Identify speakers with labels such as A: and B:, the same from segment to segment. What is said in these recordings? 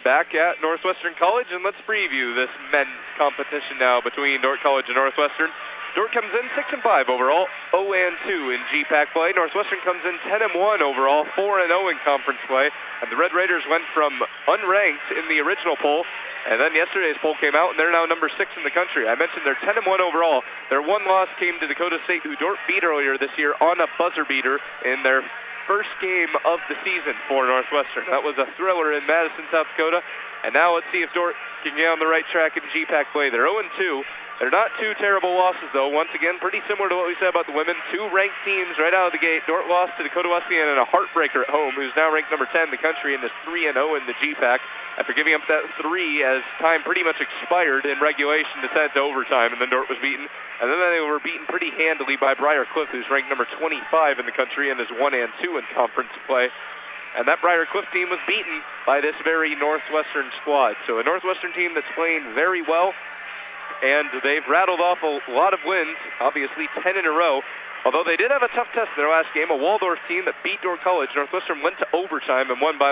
A: back at Northwestern College, and let's preview this men's competition now between Dordt College and Northwestern. Dordt comes in 6-5 overall, 0-2 in GPAC play. Northwestern comes in 10-1 overall, 4-0 in conference play. And the Red Raiders went from unranked in the original poll, and then yesterday's poll came out, and they're now number 6 in the country. I mentioned they're 10-1 overall. Their one loss came to Dakota State, who Dordt beat earlier this year on a buzzer beater in their first game of the season for Northwestern. That was a thriller in Madison, South Dakota. And now let's see if Dordt can get on the right track in GPAC play. They're 0-2. They're not two terrible losses, though. Once again, pretty similar to what we said about the women. Two ranked teams right out of the gate. Dordt lost to Dakota Wesleyan in a heartbreaker at home, who's now ranked number 10 in the country and is 3-0 in the GPAC after giving up that 3 as time pretty much expired in regulation to send it to overtime, and then Dordt was beaten. And then they were beaten pretty handily by Briar Cliff, who's ranked number 25 in the country and is 1-2 in conference play. And that Briar Cliff team was beaten by this very Northwestern squad. So a Northwestern team that's playing very well, and they've rattled off a lot of wins, obviously 10 in a row. Although they did have a tough test in their last game, a Waldorf team that beat Dordt College. Northwestern went to overtime and won by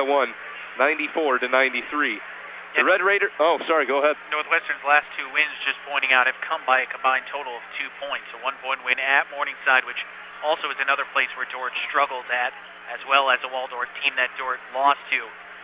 A: 94-93. The Red Raiders, go ahead.
B: Northwestern's last 2 wins, just pointing out, have come by a combined total of 2 points. A 1-point win at Morningside, which also is another place where Dordt struggled at, as well as a Waldorf team that Dordt lost to.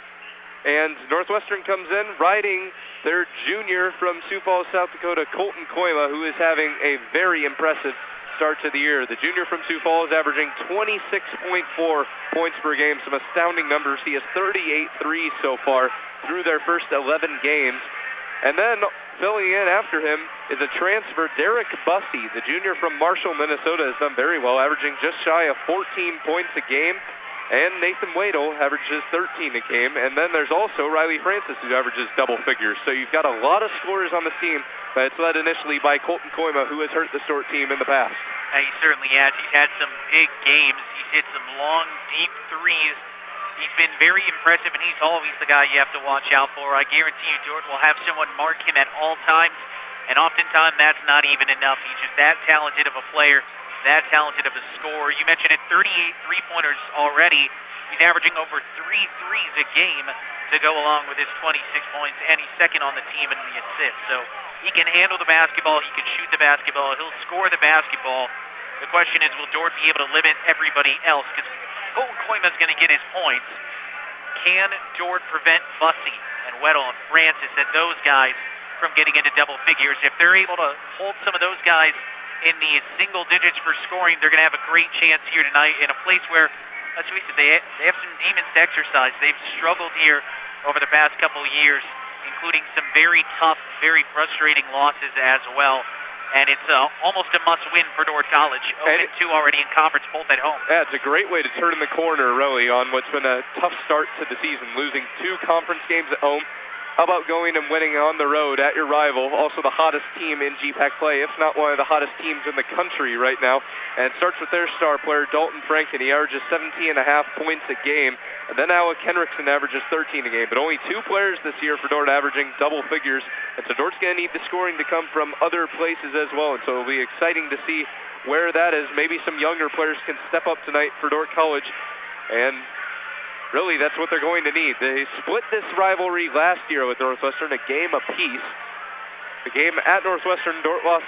A: And Northwestern comes in riding their junior from Sioux Falls, South Dakota, Colton Koima, who is having a very impressive start to the year. The junior from Sioux Falls averaging 26.4 points per game, some astounding numbers. He has 38 threes so far through their first 11 games. And then filling in after him is a transfer, Derek Bussey. The junior from Marshall, Minnesota, has done very well, averaging just shy of 14 points a game. And Nathan Wadle averages 13 a game. And then there's also Riley Francis, who averages double figures. So you've got a lot of scorers on this team, but it's led initially by Colton Koima, who has hurt the Dordt team in the past.
B: He certainly has. He's had some big games. He's hit some long, deep threes. He's been very impressive, and he's always the guy you have to watch out for. I guarantee you Dordt will have someone mark him at all times, and oftentimes that's not even enough. He's just that talented of a player, that talented of a scorer. You mentioned it, 38 three-pointers already. He's averaging over 3 threes a game to go along with his 26 points, and he's second on the team in the assists. So he can handle the basketball, he can shoot the basketball, he'll score the basketball. The question is, will Dordt be able to limit everybody else? Because Colton Koima's going to get his points. Can Dordt prevent Bussey and Weddle and Francis and those guys from getting into double figures? If they're able to hold some of those guys in the single digits for scoring, they're going to have a great chance here tonight in a place where, let's face it, they have some demons to exercise. They've struggled here over the past couple of years, including some very tough, very frustrating losses as well. And it's almost a must-win for Dordt College. 0-2 already in conference, both at home.
A: Yeah, it's a great way to turn the corner, really, on what's been a tough start to the season, losing 2 conference games at home. How about going and winning on the road at your rival, also the hottest team in GPAC play, if not one of the hottest teams in the country right now. And it starts with their star player, Dalton Franken. He averages 17.5 points a game. And then Alec Henriksen averages 13 a game. But only 2 players this year for Dordt averaging double figures. And so Dordt's going to need the scoring to come from other places as well. And so it'll be exciting to see where that is. Maybe some younger players can step up tonight for Dordt College. And really, that's what they're going to need. They split this rivalry last year with Northwestern, a game apiece. The game at Northwestern, Dordt lost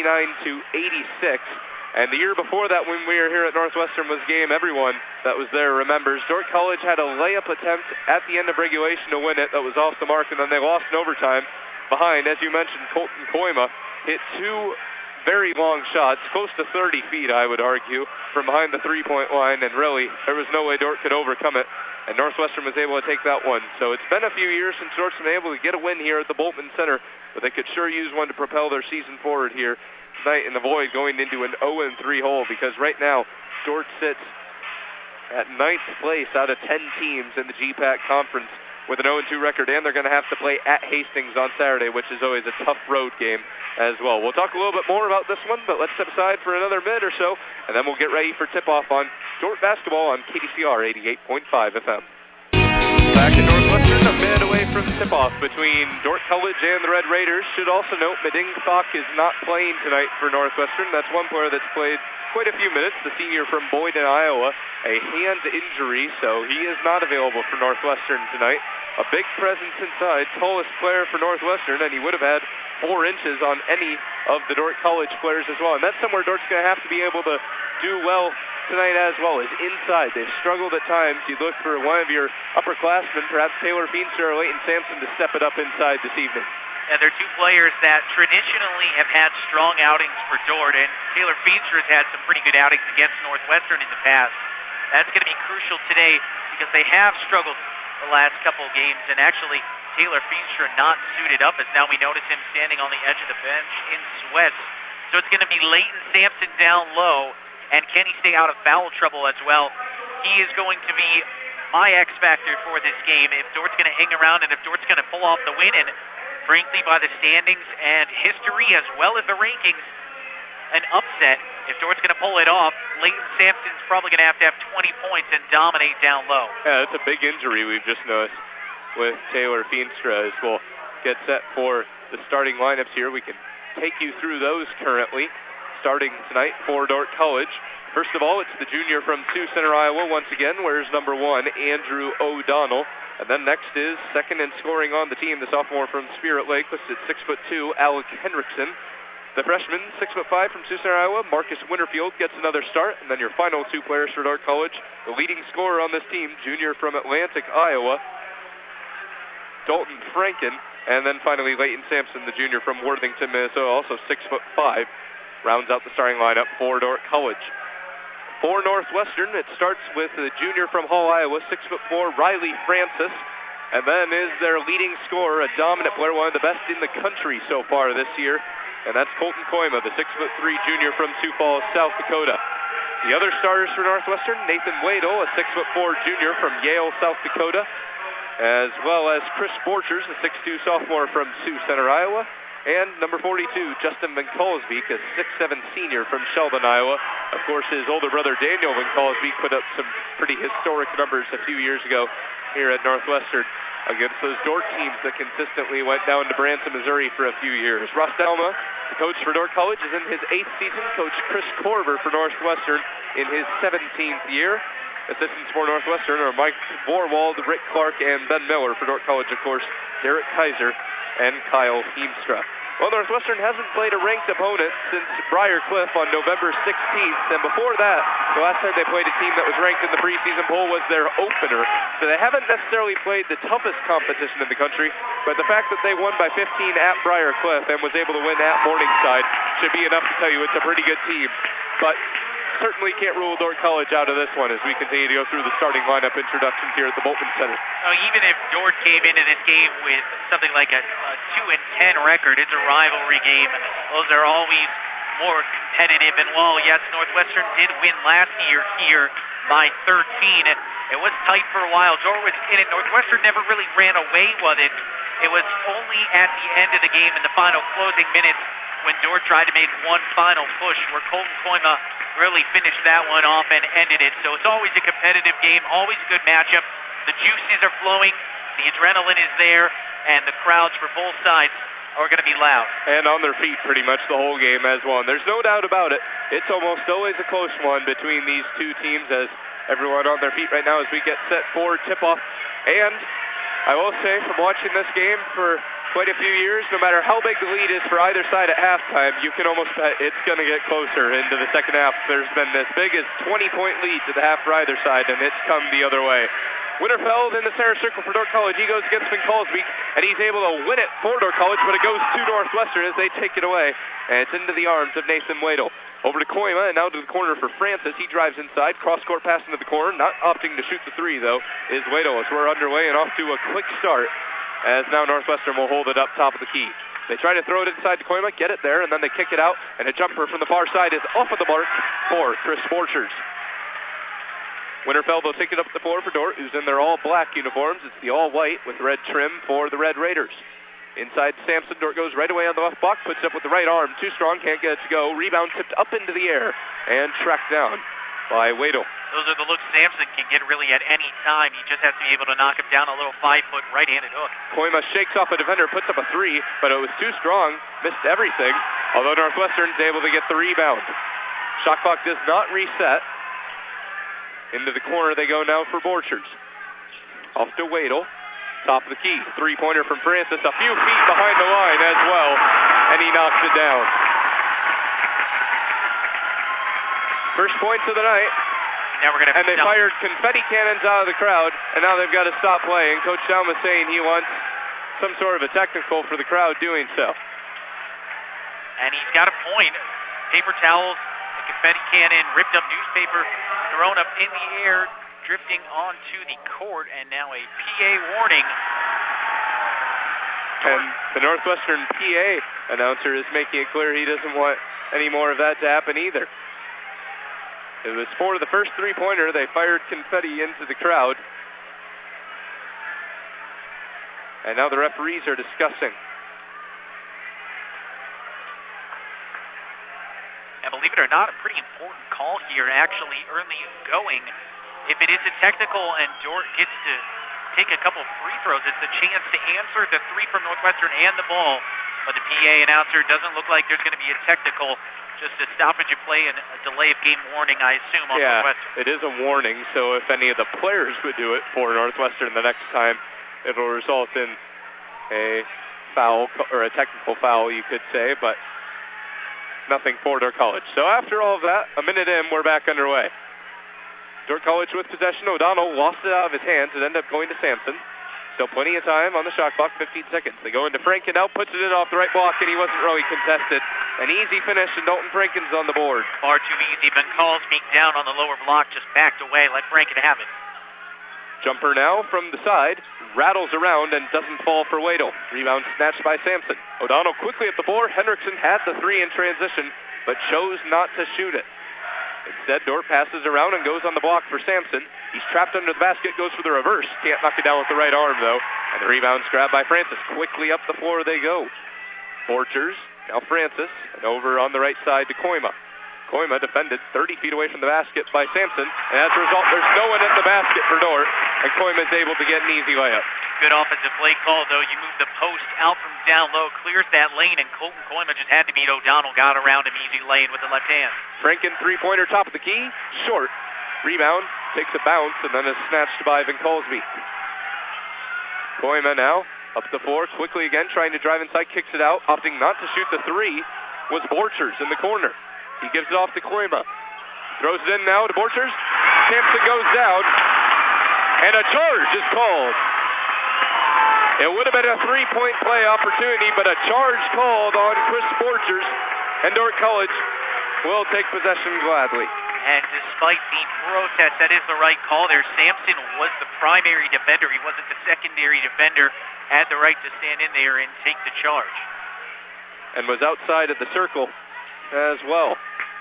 A: 99-86. And the year before that, when we were here at Northwestern, was a game everyone that was there remembers. Dordt College had a layup attempt at the end of regulation to win it that was off the mark, and then they lost in overtime behind. As you mentioned, Colton Koima hit 2 very long shots, close to 30 feet, I would argue, from behind the three-point line, and really, there was no way Dordt could overcome it, and Northwestern was able to take that one. So it's been a few years since Dordt's been able to get a win here at the Bultman Center, but they could sure use one to propel their season forward here tonight and avoid going into an 0-3 hole, because right now, Dordt sits at 9th place out of 10 teams in the GPAC Conference with an 0-2 record, and they're going to have to play at Hastings on Saturday, which is always a tough road game as well. We'll talk a little bit more about this one, but let's step aside for another minute or so, and then we'll get ready for tip-off on Dordt basketball on KDCR 88.5 FM. Back at Northwestern, a minute away from tip-off between Dordt College and the Red Raiders. Should also note, Meding Falk is not playing tonight for Northwestern. That's one player that's played quite a few minutes. The senior from Boyden, Iowa, a hand injury, so he is not available for Northwestern tonight. A big presence inside, tallest player for Northwestern, and he would have had 4 inches on any of the Dordt College players as well. And that's somewhere Dort's going to have to be able to do well tonight as well, is inside. They've struggled at times. You look for one of your upperclassmen, perhaps Taylor Feenstra or Leighton Sampson, to step it up inside this evening.
B: And they're two players that traditionally have had strong outings for Dordt, and Taylor Feenstra has had some pretty good outings against Northwestern in the past. That's going to be crucial today because they have struggled the last couple of games, and actually Taylor Feenstra not suited up, as now we notice him standing on the edge of the bench in sweats. So it's going to be Leighton Sampson down low, and can he stay out of foul trouble as well? He is going to be my X factor for this game if Dort's going to hang around and if Dort's going to pull off the win. And frankly, by the standings and history as well as the rankings, an upset. If Dort's going to pull it off, Leighton Sampson's probably going to have 20 points and dominate down low.
A: Yeah, that's a big injury we've just noticed with Taylor Feenstra. As we'll get set for the starting lineups here, we can take you through those currently. Starting tonight for Dordt College. First of all, it's the junior from Sioux Center, Iowa, once again, wears number 1, Andrew O'Donnell. And then next is second in scoring on the team, the sophomore from Spirit Lake, listed 6'2", Alec Henriksen. The freshman, 6'5", from Sioux Center, Iowa, Marcus Winterfield gets another start. And then your final 2 players for Dordt College, the leading scorer on this team, junior from Atlantic, Iowa, Dalton Franken. And then finally Leighton Sampson, the junior from Worthington, Minnesota, also 6'5", rounds out the starting lineup for Dordt College. For Northwestern, it starts with the junior from Hall, Iowa, 6'4", Riley Francis. And then is their leading scorer, a dominant player, one of the best in the country so far this year. And that's Colton Koima, the 6'3" junior from Sioux Falls, South Dakota. The other starters for Northwestern, Nathan Wadle, a 6'4" junior from Yale, South Dakota, as well as Chris Borchers, a 6'2" sophomore from Sioux Center, Iowa, and number 42, Justin Van Kolsbeek, a 6'7" senior from Sheldon, Iowa. Of course, his older brother Daniel Van Kolsbeek put up some pretty historic numbers a few years ago here at Northwestern against those Dordt teams that consistently went down to Branson, Missouri for a few years. Ross Delma, the coach for Dordt College, is in his 8th season. Coach Chris Korver for Northwestern in his 17th year. Assistants for Northwestern are Mike Vorwald, Rick Clark, and Ben Miller. For Dordt College, of course, Derek Kaiser and Kyle Heemstra. Well, Northwestern hasn't played a ranked opponent since Briar Cliff on November 16th, and before that, the last time they played a team that was ranked in the preseason poll was their opener. So they haven't necessarily played the toughest competition in the country, but the fact that they won by 15 at Briar Cliff and was able to win at Morningside should be enough to tell you it's a pretty good team. But certainly can't rule Dordt College out of this one as we continue to go through the starting lineup introductions here at the Boltman Center.
B: Even if Dordt came into this game with something like a 2-10 record, it's a rivalry game. Those are always more competitive. And while, yes, Northwestern did win last year here by 13, it was tight for a while. Dordt was in it. Northwestern never really ran away with it. It was only at the end of the game in the final closing minutes when Dordt tried to make one final push where Colton Koima really finished that one off and ended it. So it's always a competitive game, always a good matchup. The juices are flowing, the adrenaline is there, and the crowds for both sides are going to be loud. And
A: on their feet pretty much the whole game as well. And there's no doubt about it. It's almost always a close one between these two teams as everyone on their feet right now as we get set for tip-off. And I will say from watching this game for quite a few years, no matter how big the lead is for either side at halftime, you can almost bet it's going to get closer into the second half. There's been as big as 20-point lead to the half for either side, and it's come the other way. Winterfeld in the center circle for Dordt College. He goes against Van Kolsbeek, and he's able to win it for Dordt College, but it goes to Northwestern as they take it away, and it's into the arms of Nathan Wadle. Over to Koima, and now to the corner for Francis. He drives inside, cross-court pass into the corner, not opting to shoot the 3, though, is Wadle as we're underway and off to a quick start, as now Northwestern will hold it up top of the key. They try to throw it inside to Koima, get it there, and then they kick it out, and a jumper from the far side is off of the mark for Chris Borchers. Winterfeld will take it up the floor for Dordt, who's in their all-black uniforms. It's the all-white with red trim for the Red Raiders. Inside Sampson, Dordt goes right away on the left block, puts it up with the right arm. Too strong, can't get it to go. Rebound tipped up into the air and tracked down by Wadle.
B: Those are the looks Sampson can get really at any time. He just has to be able to knock him down a little 5-foot right-handed hook.
A: Koima shakes off a defender, puts up a 3, but it was too strong, missed everything, although Northwestern's able to get the rebound. Shot clock does not reset. Into the corner they go now for Borchers. Off to Wadle. Top of the key. Three-pointer from Francis. A few feet behind the line as well. And he knocks it down. First points of the night.
B: Now we're gonna
A: and they fired confetti cannons out of the crowd. And now they've got to stop playing. Coach Down was saying he wants some sort of a technical for the crowd doing so.
B: And he's got a point. Paper towels, a confetti cannon, ripped up newspaper, thrown up in the air, drifting onto the court, and now a PA warning.
A: And the Northwestern PA announcer is making it clear he doesn't want any more of that to happen either. It was for the first three-pointer. They fired confetti into the crowd. And now the referees are discussing.
B: And believe it or not, a pretty important call here, actually early going. If it is a technical and Dordt gets to take a couple free throws, it's a chance to answer the three from Northwestern and the ball. But the PA announcer doesn't look like there's going to be a technical, just a stoppage of play and a delay of game warning, I assume, on Northwestern.
A: Yeah, it is a warning, so if any of the players would do it for Northwestern the next time, it'll result in a foul, or a technical foul, you could say, but nothing for Dordt College. So after all of that, a minute in, we're back underway. Dordt College with possession. O'Donnell lost it out of his hands. It ended up going to Sampson. Still plenty of time on the shot clock, 15 seconds. They go into Franken now, puts it in off the right block, and he wasn't really contested. An easy finish, and Dalton Franken's on the board.
B: Far too easy. Benkals being down on the lower block, just backed away. Let Franken have it.
A: Jumper now from the side, rattles around and doesn't fall for Wadle. Rebound snatched by Sampson. O'Donnell quickly at the floor. Henriksen had the three in transition, but chose not to shoot it. Instead, Dordt passes around and goes on the block for Sampson. He's trapped under the basket, goes for the reverse. Can't knock it down with the right arm, though. And the rebound's grabbed by Francis. Quickly up the floor they go. Borchers, now Francis, and over on the right side to Koima. Koima defended 30 feet away from the basket by Sampson, and as a result, there's no one at the basket for Dordt, and Koima's able to get an easy layup.
B: Good offensive play call, though. You move the post out from down low, clears that lane, and Colton Koima just had to beat O'Donnell. Got around him, easy lane with the left hand.
A: Franken three-pointer, top of the key, short. Rebound, takes a bounce, and then is snatched by Vincolsby. Koima now, up the floor, quickly again, trying to drive inside, kicks it out. Opting not to shoot the three was Borchers in the corner. He gives it off to Koima. Throws it in now to Borchers. Sampson goes down, and a charge is called. It would have been a three-point play opportunity, but a charge called on Chris Borchers, and Dordt College will take possession gladly.
B: And despite the protest, that is the right call there. Sampson was the primary defender. He wasn't the secondary defender. Had the right to stand in there and take the charge.
A: And was outside of the circle as well.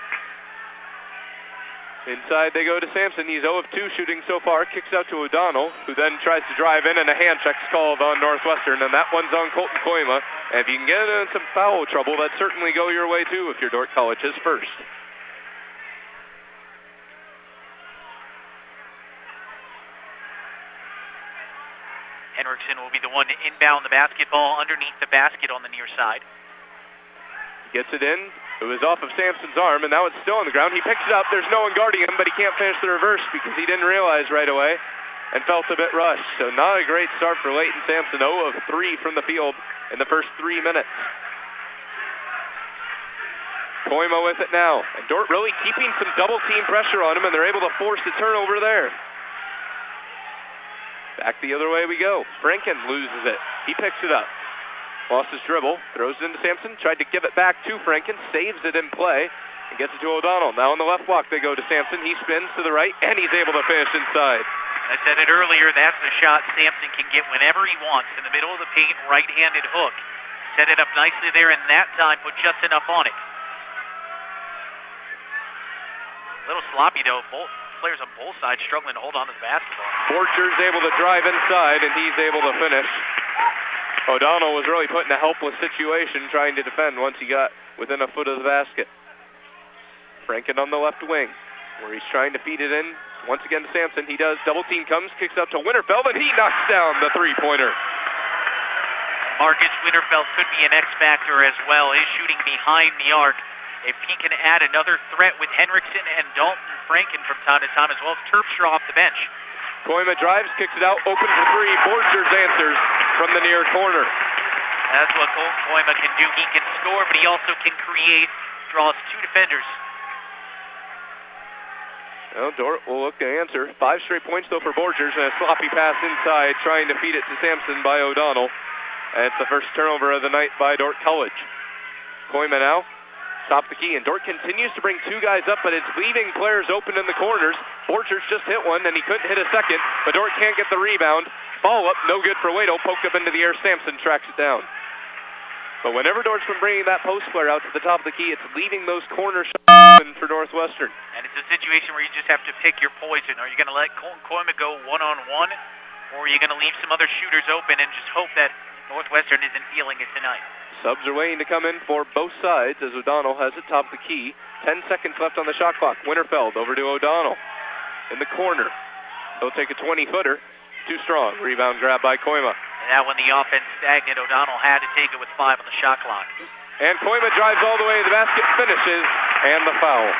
A: Inside they go to Sampson. He's 0 of 2 shooting so far. Kicks out to O'Donnell, who then tries to drive in, and a hand check's called on Northwestern, and that one's on Colton Koima. And if you can get in some foul trouble, that'd certainly go your way too if you're Dordt College's first.
B: Henriksen will be the one to inbound the basketball underneath the basket on the near side.
A: Gets it in. It was off of Sampson's arm, and now it's still on the ground. He picks it up. There's no one guarding him, but he can't finish the reverse because he didn't realize right away and felt a bit rushed. So not a great start for Leighton Sampson. 0 of 3 from the field in the first 3 minutes. Koima with it now. And Dordt really keeping some double-team pressure on him, and they're able to force the turnover there. Back the other way we go. Franken loses it. He picks it up. Lost his dribble, throws it into Sampson, tried to give it back to Franken, saves it in play, and gets it to O'Donnell. Now on the left block they go to Sampson. He spins to the right, and he's able to finish inside.
B: I said it earlier, that's the shot Sampson can get whenever he wants. In the middle of the paint, right-handed hook. Set it up nicely there, and that time put just enough on it. A little sloppy, though. Both players on both sides struggling to hold on to the basketball.
A: Borchers able to drive inside, and he's able to finish. O'Donnell was really put in a helpless situation trying to defend once he got within a foot of the basket. Franken on the left wing, where he's trying to feed it in. Once again to Sampson. He does. Double team comes, kicks out to Winterfeld, and he knocks down the three-pointer.
B: Marcus Winterfeld could be an X-factor as well. His shooting behind the arc if he can add another threat with Henriksen and Dalton Franken from time to time, as well as Terpstra off the bench.
A: Koima drives, kicks it out, open for three. Borchers answers from the near corner.
B: That's what Koima can do. He can score, but he also can create, draws two defenders.
A: Well, Dort will look to answer. 5 straight points, though, for Borchers, and a sloppy pass inside, trying to feed it to Sampson by O'Donnell. And it's the first turnover of the night by Dordt College. Koima now, stop the key, and Dordt continues to bring two guys up, but it's leaving players open in the corners. Borchers just hit one, and he couldn't hit a second, but Dordt can't get the rebound. Follow-up, no good for Waito, poked up into the air. Sampson tracks it down. But whenever Dort's been bringing that post player out to the top of the key, it's leaving those corner shots open for Northwestern.
B: And it's a situation where you just have to pick your poison. Are you going to let Koima go one-on-one, or are you going to leave some other shooters open and just hope that Northwestern isn't feeling it tonight?
A: Subs are waiting to come in for both sides as O'Donnell has it top of the key. 10 seconds left on the shot clock. Winterfeld over to O'Donnell in the corner. He'll take a 20-footer. Too strong. Rebound grab by Koima.
B: And that when the offense stagnant, O'Donnell had to take it with 5 on the shot clock.
A: And Koima drives all the way to the basket, finishes, and the foul.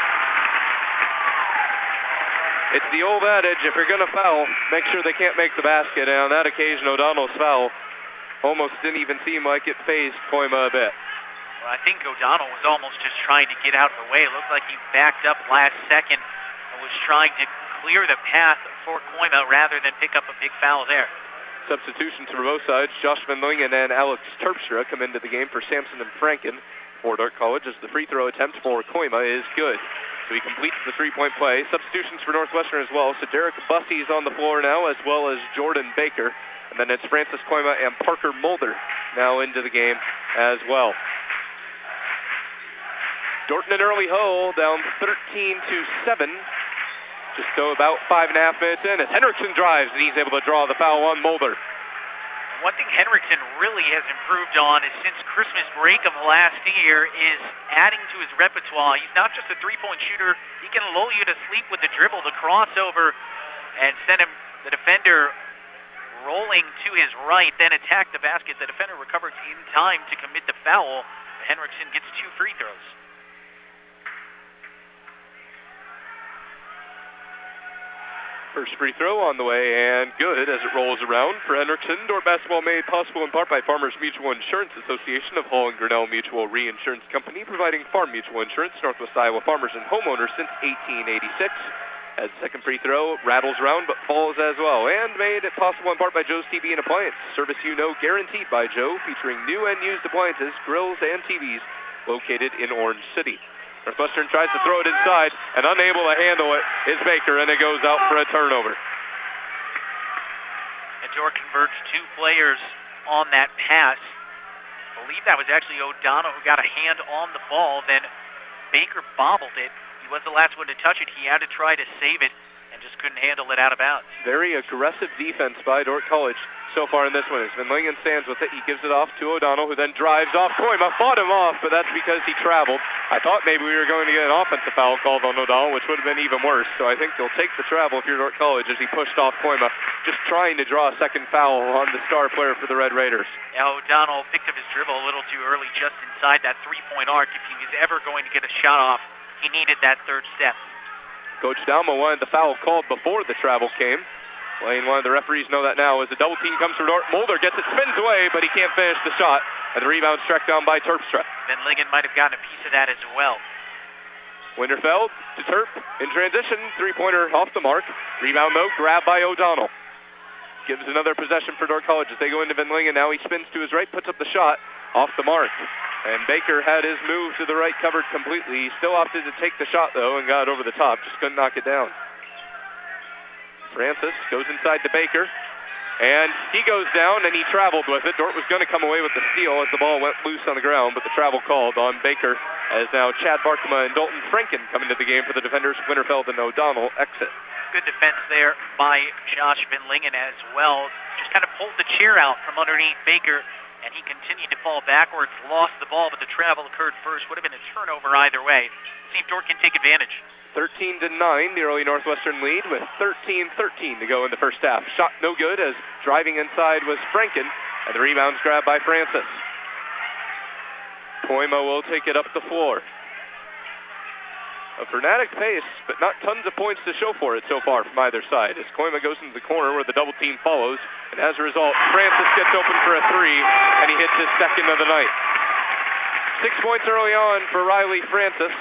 A: It's the old adage, if you're going to foul, make sure they can't make the basket. And on that occasion, O'Donnell's foul almost didn't even seem like it fazed Koima a bit.
B: Well, I think O'Donnell was almost just trying to get out of the way. It looked like he backed up last second and was trying to clear the path for Koima rather than pick up a big foul there.
A: Substitutions for both sides. Josh Van Lingen and Alex Terpstra come into the game for Sampson and Franken for Dordt College as the free throw attempt for Koima is good. So he completes the three-point play. Substitutions for Northwestern as well. So Derek Bussey is on the floor now, as well as Jordan Baker. And then it's Francis Koima and Parker Mulder now into the game as well. Dorton and Early Hull down 13-7. Just go about 5.5 minutes in as Henriksen drives, and he's able to draw the foul on Mulder.
B: One thing Henriksen really has improved on is since Christmas break of last year is adding to his repertoire. He's not just a three-point shooter. He can lull you to sleep with the dribble, the crossover, and send the defender rolling to his right, then attack the basket. The defender recovers in time to commit the foul. Henriksen gets 2 free throws.
A: First free throw on the way, and good as it rolls around for Henriksen. Dordt basketball made possible in part by Farmers Mutual Insurance Association of Hall and Grinnell Mutual Reinsurance Company, providing farm mutual insurance, Northwest Iowa farmers and homeowners since 1886. As second free throw rattles around but falls as well, and made it possible in part by Joe's TV and Appliance. Service you know, guaranteed by Joe, featuring new and used appliances, grills, and TVs located in Orange City. Northwestern tries to throw it inside, and unable to handle it is Baker, and it goes out for a turnover.
B: And Dordt converts 2 players on that pass. I believe that was actually O'Donnell who got a hand on the ball, then Baker bobbled it. He was the last one to touch it. He had to try to save it and just couldn't handle it out of bounds.
A: Very aggressive defense by Dordt College so far in this one. As Van Lingen stands with it, he gives it off to O'Donnell, who then drives off. Koima fought him off, but that's because he traveled. I thought maybe we were going to get an offensive foul called on O'Donnell, which would have been even worse. So I think they'll take the travel if you're Dordt College as he pushed off Koima, just trying to draw a second foul on the star player for the Red Raiders.
B: Now O'Donnell picked up his dribble a little too early just inside that three-point arc. If he was ever going to get a shot off, he needed that third step.
A: Coach Dalma wanted the foul called before the travel came. Lane one of the referees know that now as the double team comes from Dordt. Mulder gets it, spins away, but he can't finish the shot. And the rebound struck down by Terpstra.
B: Van Lingen might have gotten a piece of that as well.
A: Winterfeld to Terp in transition. Three-pointer off the mark. Rebound though, grabbed by O'Donnell. Gives another possession for Dordt College as they go into Van Lingen. Now he spins to his right, puts up the shot off the mark. And Baker had his move to the right covered completely. He still opted to take the shot though and got it over the top. Just couldn't knock it down. Francis goes inside to Baker, and he goes down, and he traveled with it. Dordt was going to come away with the steal as the ball went loose on the ground, but the travel called on Baker as now Chad Barkema and Dalton Franken come into the game for the defenders. Winterfeld and O'Donnell exit.
B: Good defense there by Josh Van Lingen as well. Just kind of pulled the chair out from underneath Baker, and he continued to fall backwards, lost the ball, but the travel occurred first. Would have been a turnover either way. See if Dordt can take advantage.
A: 13-9, the early Northwestern lead with 13-13 to go in the first half. Shot no good as driving inside was Franken, and the rebound's grabbed by Francis. Koima will take it up the floor. a frenetic pace, but not tons of points to show for it so far from either side. As Koima goes into the corner where the double team follows, and as a result, Francis gets open for a three, and he hits his second of the night. 6 points early on for Riley Francis.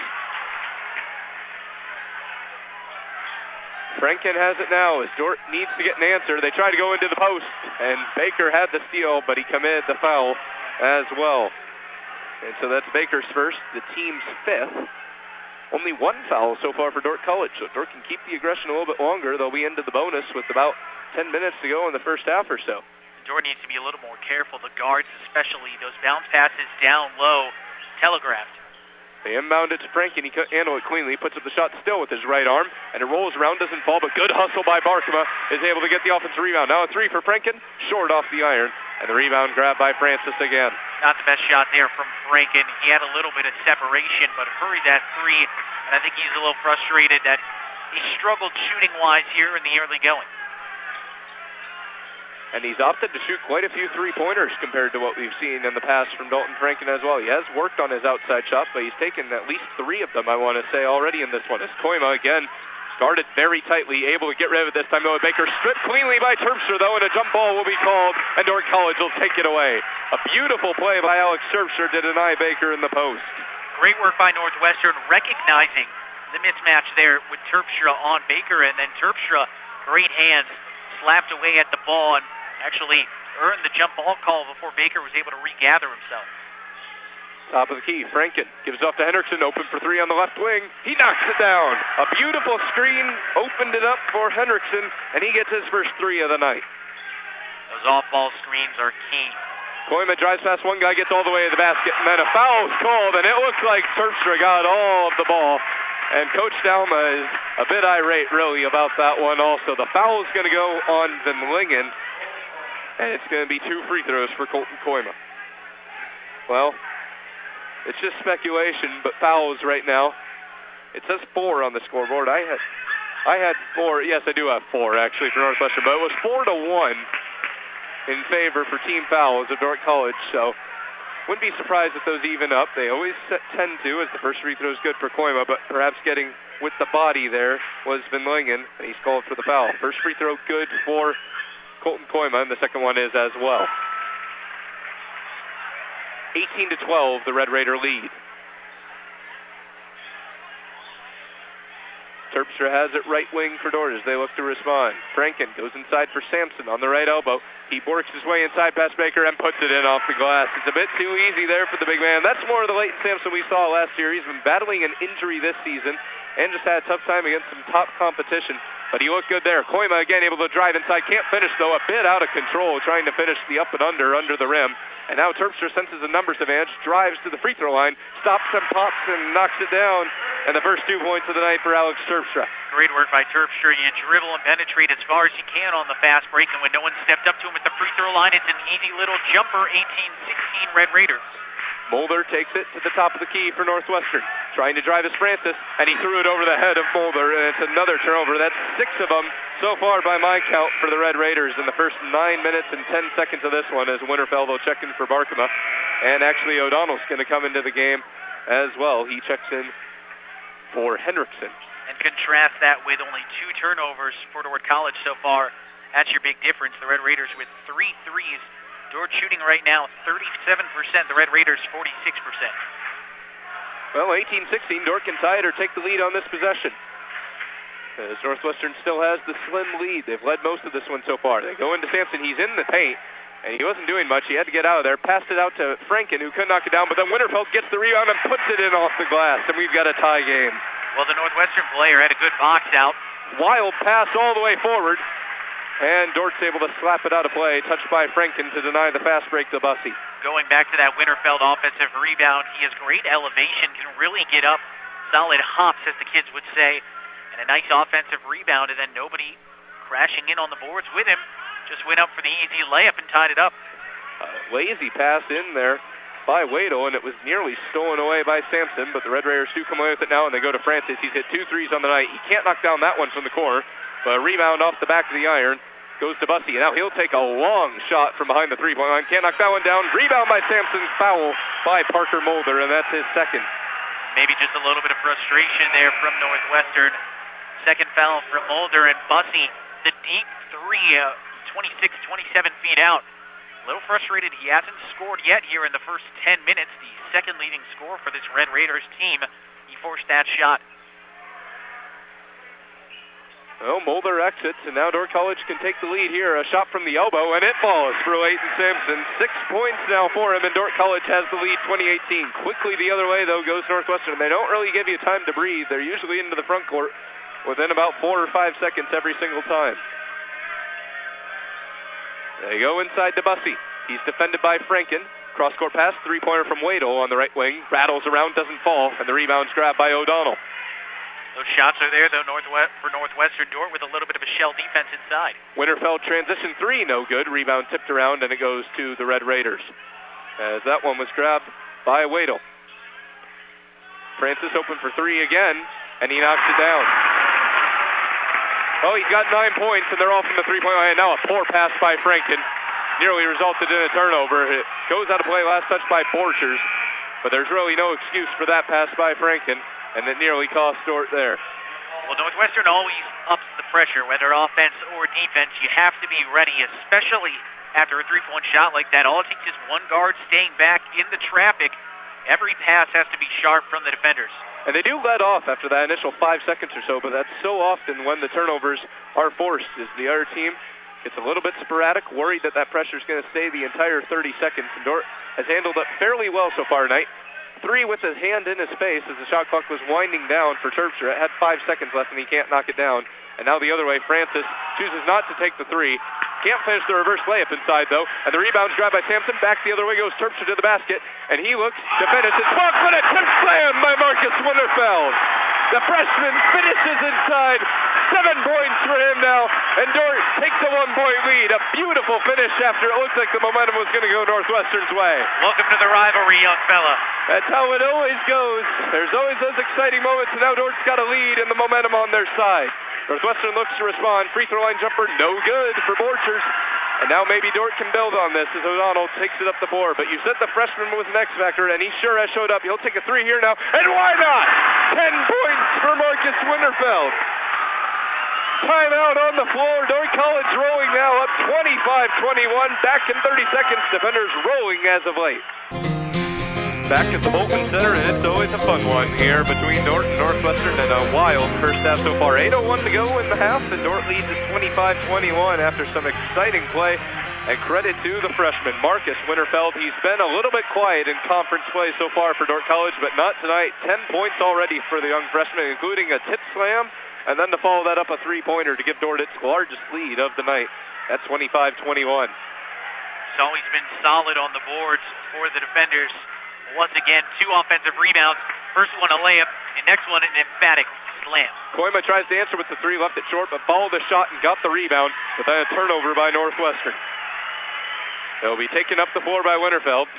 A: Franken has it now as Dort needs to get an answer. They try to go into the post, and Baker had the steal, but he committed the foul as well. And so that's Baker's first, the team's fifth. Only one foul so far for Dordt College, so Dordt can keep the aggression a little bit longer. They'll be into the bonus with about 10 minutes to go in the first half or so.
B: Dordt needs to be a little more careful. The guards especially, those bounce passes down low, telegraphed.
A: They inbound it to Franken. He couldn't handle it cleanly. He puts up the shot still with his right arm, and it rolls around, doesn't fall, but good hustle by Barkema is able to get the offensive rebound. Now a three for Franken, short off the iron, and the rebound grabbed by Francis again.
B: Not the best shot there from Franken. He had a little bit of separation, but hurried that three, and I think he's a little frustrated that he struggled shooting-wise here in the early going.
A: And he's opted to shoot quite a few three-pointers compared to what we've seen in the past from Dalton Franken as well. He has worked on his outside shot, but he's taken at least 3 of them, I want to say, already in this one. As Koima, again, guarded very tightly, able to get rid of it this time. Noah Baker stripped cleanly by Terpstra, though, and a jump ball will be called, and Dordt College will take it away. A beautiful play by Alex Terpstra to deny Baker in the post.
B: Great work by Northwestern, recognizing the mismatch there with Terpstra on Baker, and then Terpstra, great hands, slapped away at the ball, and actually earned the jump ball call before Baker was able to regather himself.
A: Top of the key, Franken gives off to Henriksen, open for 3 on the left wing. He knocks it down. A beautiful screen opened it up for Henriksen, and he gets his first 3 of the night.
B: Those off-ball screens are key.
A: Koima drives past one guy, gets all the way to the basket, and then a foul is called, and it looks like Terpstra got all of the ball. And Coach Dalma is a bit irate, really, about that one also. The foul is going to go on Van Lingen, and it's going to be 2 free throws for Colton Koima. Well, it's just speculation, but fouls right now. It says 4 on the scoreboard. I had 4. Yes, I do have 4 actually for Northwestern, but it was 4-1 in favor for team fouls of Dordt College. So wouldn't be surprised if those even up. They always tend to, as the first free throw is good for Koima, but perhaps getting with the body there was Van Lingen, and he's called for the foul. First free throw good for Colton Koima, and the second one is as well. 18-12, the Red Raider lead. Terpstra has it right wing for Dordt as they look to respond. Franken goes inside for Sampson on the right elbow. He works his way inside past Baker and puts it in off the glass. It's a bit too easy there for the big man. That's more of the Leighton Sampson we saw last year. He's been battling an injury this season and just had a tough time against some top competition. But he looked good there. Koima again able to drive inside. Can't finish, though. A bit out of control trying to finish the up and under the rim. And now Terpstra senses a numbers advantage, drives to the free throw line, stops and pops and knocks it down. And the first 2 points of the night for Alex Terpstra.
B: Great work by Terpstra. You dribble and penetrate as far as you can on the fast break. And when no one stepped up to him at the free throw line, it's an easy little jumper, 18-16 Red Raiders.
A: Mulder takes it to the top of the key for Northwestern. Trying to drive is Francis, and he threw it over the head of Mulder, and it's another turnover. That's 6 of them so far by my count for the Red Raiders in the first 9 minutes and 10 seconds of this one as Winterfeld will check in for Barkema. And actually O'Donnell's going to come into the game as well. He checks in for Henriksen.
B: And contrast that with only 2 turnovers for Dordt College so far. That's your big difference. The Red Raiders with 3 threes. Dordt shooting right now 37%, the Red Raiders 46%.
A: Well, 18-16, Dordt can tie it or take the lead on this possession. As Northwestern still has the slim lead. They've led most of this one so far. They go into Sampson. He's in the paint, and he wasn't doing much. He had to get out of there. Passed it out to Franken, who couldn't knock it down, but then Winterfeld gets the rebound and puts it in off the glass, and we've got a tie game.
B: Well, the Northwestern player had a good box out.
A: Wild pass all the way forward. And Dordt's able to slap it out of play, touched by Franken to deny the fast break to Bussey.
B: Going back to that Winterfeld offensive rebound, he has great elevation, can really get up, solid hops, as the kids would say, and a nice offensive rebound, and then nobody crashing in on the boards with him. Just went up for the easy layup and tied it up.
A: Lazy pass in there by Wadle, and it was nearly stolen away by Sampson, but the Red Raiders do come away with it now, and they go to Francis. He's hit 2 threes on the night. He can't knock down that one from the corner, but a rebound off the back of the iron. Goes to Bussey. Now he'll take a long shot from behind the three-point line. Can't knock that one down. Rebound by Sampson. Foul by Parker Mulder, and that's his second.
B: Maybe just a little bit of frustration there from Northwestern. Second foul from Mulder, and Bussey, the deep three, 26, 27 feet out. A little frustrated he hasn't scored yet here in the first 10 minutes. The second leading scorer for this Red Raiders team. He forced that shot.
A: Well, Mulder exits, and now Dordt College can take the lead here. A shot from the elbow, and it falls for Leighton Sampson. 6 points now for him, and Dordt College has the lead 2018. Quickly the other way, though, goes Northwestern. They don't really give you time to breathe. They're usually into the front court within about 4 or 5 seconds every single time. They go inside to Bussey. He's defended by Franken. Cross-court pass, three-pointer from Wadle on the right wing. Rattles around, doesn't fall, and the rebound's grabbed by O'Donnell.
B: Those shots are there, though, for Northwestern. Dordt with a little bit of a shell defense inside.
A: Winterfeld transition three, no good. Rebound tipped around, and it goes to the Red Raiders, as that one was grabbed by Wadle. Francis open for three again, and he knocks it down. Oh, he's got 9 points, and they're all from the three-point line. Now a poor pass by Franken nearly resulted in a turnover. It goes out of play, last touch by Borchers, but there's really no excuse for that pass by Franken, and it nearly cost Dordt there.
B: Well, Northwestern always ups the pressure, whether offense or defense. You have to be ready, especially after a three-point shot like that. All it takes is one guard staying back in the traffic. Every pass has to be sharp from the defenders.
A: And they do let off after that initial 5 seconds or so, but that's so often when the turnovers are forced, is the other team gets a little bit sporadic, worried that that pressure is going to stay the entire 30 seconds. And Dordt has handled it fairly well so far tonight. Three with his hand in his face as the shot clock was winding down for Terpstra. It had 5 seconds left and he can't knock it down. And now the other way, Francis chooses not to take the three. Can't finish the reverse layup inside, though. And the rebound's grabbed by Sampson. Back the other way goes Terpstra to the basket. And he looks to finish. It's blocked, but a tip slam by Marcus Winterfeld. The freshman finishes inside. 7 points for him now. And Dordt takes a 1-point lead. A beautiful finish after it looked like the momentum was going to go Northwestern's way.
B: Welcome to the rivalry, young fella.
A: That's how it always goes. There's always those exciting moments, and now Dordt's got a lead and the momentum on their side. Northwestern looks to respond. Free throw line jumper, no good for Borchers. And now maybe Dordt can build on this as O'Donnell takes it up the floor. But you said the freshman was an X factor, and he sure has showed up. He'll take a three here now, and why not? 10 points for Marcus Winterfeld. Timeout on the floor. Dordt College rolling now up 25-21. Back in 30 seconds. Defenders rolling as of late. Back at the Bolton Center, and it's always a fun one here between Dordt and Northwestern, and a wild first half so far. 8:01 to go in the half, and Dordt leads at 25-21 after some exciting play. And credit to the freshman, Marcus Winterfeld. He's been a little bit quiet in conference play so far for Dordt College, but not tonight. 10 points already for the young freshman, including a tip slam, and then to follow that up a three-pointer to give Dordt its largest lead of the night at 25-21.
B: It's always been solid on the boards for the defenders. Once again, 2 offensive rebounds. First one a layup, the next one an emphatic slam.
A: Koima tries to answer with the three, left it short, but followed the shot and got the rebound, but then a turnover by Northwestern. They'll be taken up the floor by Winterfeld.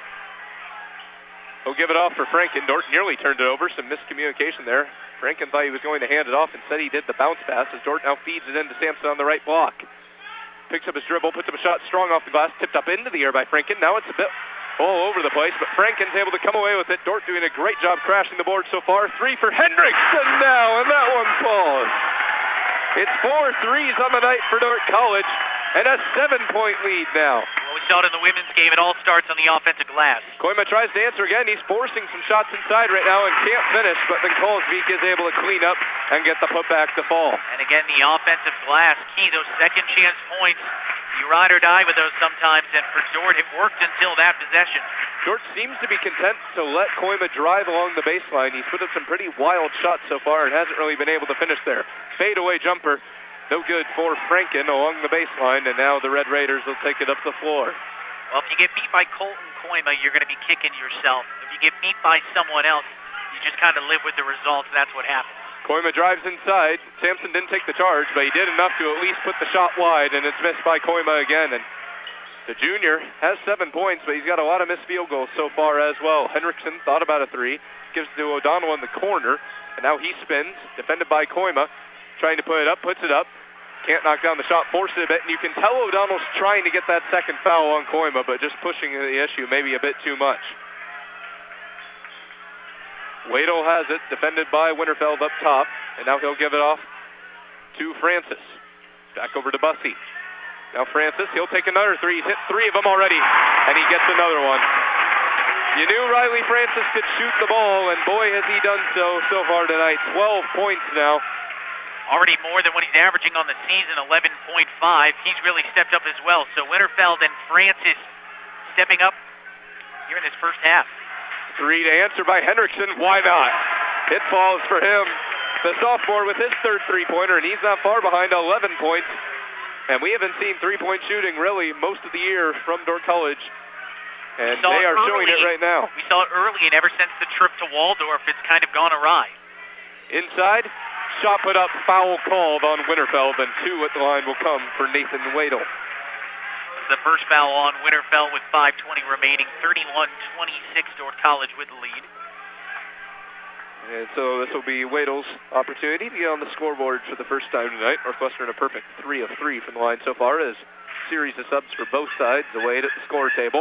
A: He'll give it off for Franken. Dordt nearly turned it over. Some miscommunication there. Franken thought he was going to hand it off. Instead, he did the bounce pass as Dordt now feeds it into Sampson on the right block. Picks up his dribble, puts up a shot strong off the glass, tipped up into the air by Franken. Now it's a bit all over the place, but Franken's able to come away with it. Dordt doing a great job crashing the board so far. Three for Hendrickson now, and that one falls. It's 4 threes on the night for Dordt College, and a 7-point lead now.
B: Well, we saw it in the women's game. It all starts on the offensive glass.
A: Koima tries to answer again. He's forcing some shots inside right now and can't finish, but then Kolsvik is able to clean up and get the putback to fall.
B: And again, the offensive glass key, those second chance points. You ride or die with those sometimes, and for Dordt, it worked until that possession.
A: Dordt seems to be content to let Koima drive along the baseline. He's put up some pretty wild shots so far and hasn't really been able to finish there. Fadeaway jumper, no good for Franken along the baseline, and now the Red Raiders will take it up the floor.
B: Well, if you get beat by Colton Koima, you're going to be kicking yourself. If you get beat by someone else, you just kind of live with the results. That's what happens.
A: Koima drives inside. Sampson didn't take the charge, but he did enough to at least put the shot wide, and it's missed by Koima again. And the junior has 7 points, but he's got a lot of missed field goals so far as well. Hendrickson thought about a three, gives it to O'Donnell in the corner, and now he spins, defended by Koima, trying to put it up, puts it up. Can't knock down the shot, forces it a bit, and you can tell O'Donnell's trying to get that second foul on Koima, but just pushing the issue maybe a bit too much. Wadle has it, defended by Winterfeld up top, and now he'll give it off to Francis. Back over to Bussey. Now Francis, he'll take another three. He's hit 3 of them already, and he gets another one. You knew Riley Francis could shoot the ball, and boy has he done so far tonight. 12 points now.
B: Already more than what he's averaging on the season, 11.5. He's really stepped up as well. So Winterfeld and Francis stepping up here in this first half.
A: 3 to answer by Henriksen. Why not? It falls for him. The sophomore with his third three-pointer, and he's not far behind, 11 points. And we haven't seen three-point shooting really most of the year from Dordt College. And they are showing it right now.
B: We saw it early, and ever since the trip to Waldorf, it's kind of gone awry.
A: Inside, shot put up, foul called on Winterfeld, and 2 at the line will come for Nathan Wadle.
B: The first foul on Winterfeld with 5:20 remaining, 31-26, Dordt College with the lead.
A: And so this will be Wadle's opportunity to get on the scoreboard for the first time tonight. Northwestern a perfect 3 of 3 from the line so far, as series of subs for both sides away at the score table.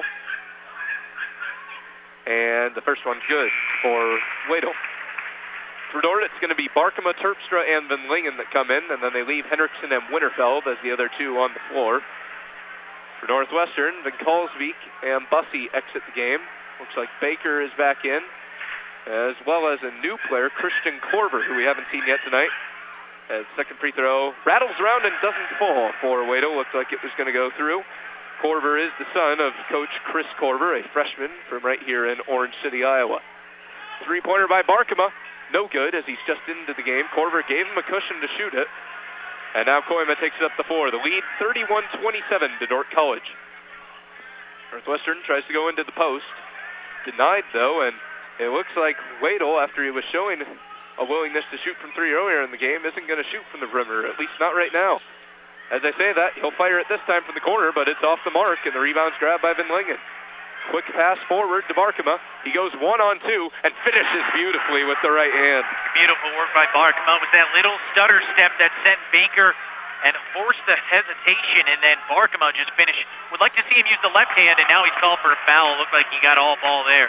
A: And the first one's good for Wadle. For Dordt, it's going to be Barkema, Terpstra, and Van Lingen that come in, and then they leave Henriksen and Winterfeld as the other 2 on the floor. For Northwestern, Van Kalsvik and Bussey exit the game. Looks like Baker is back in, as well as a new player, Christian Korver, who we haven't seen yet tonight. As second free throw rattles around and doesn't fall for Wadle. Looked like it was going to go through. Korver is the son of Coach Chris Korver, a freshman from right here in Orange City, Iowa. Three-pointer by Barkema. No good, as he's just into the game. Korver gave him a cushion to shoot it. And now Koima takes it up the floor. The lead, 31-27 to Dordt College. Northwestern tries to go into the post. Denied, though, and it looks like Wadle, after he was showing a willingness to shoot from 3 earlier in the game, isn't going to shoot from the perimeter, at least not right now. As I say that, he'll fire it this time from the corner, but it's off the mark, and the rebound's grabbed by Van Lingen. Quick pass forward to Barkema. He goes 1-on-2 and finishes beautifully with the right hand.
B: Beautiful work by Barkema. It was that little stutter step that sent Baker and forced the hesitation, and then Barkema just finished. Would like to see him use the left hand, and now he's called for a foul. Looked like he got all ball there.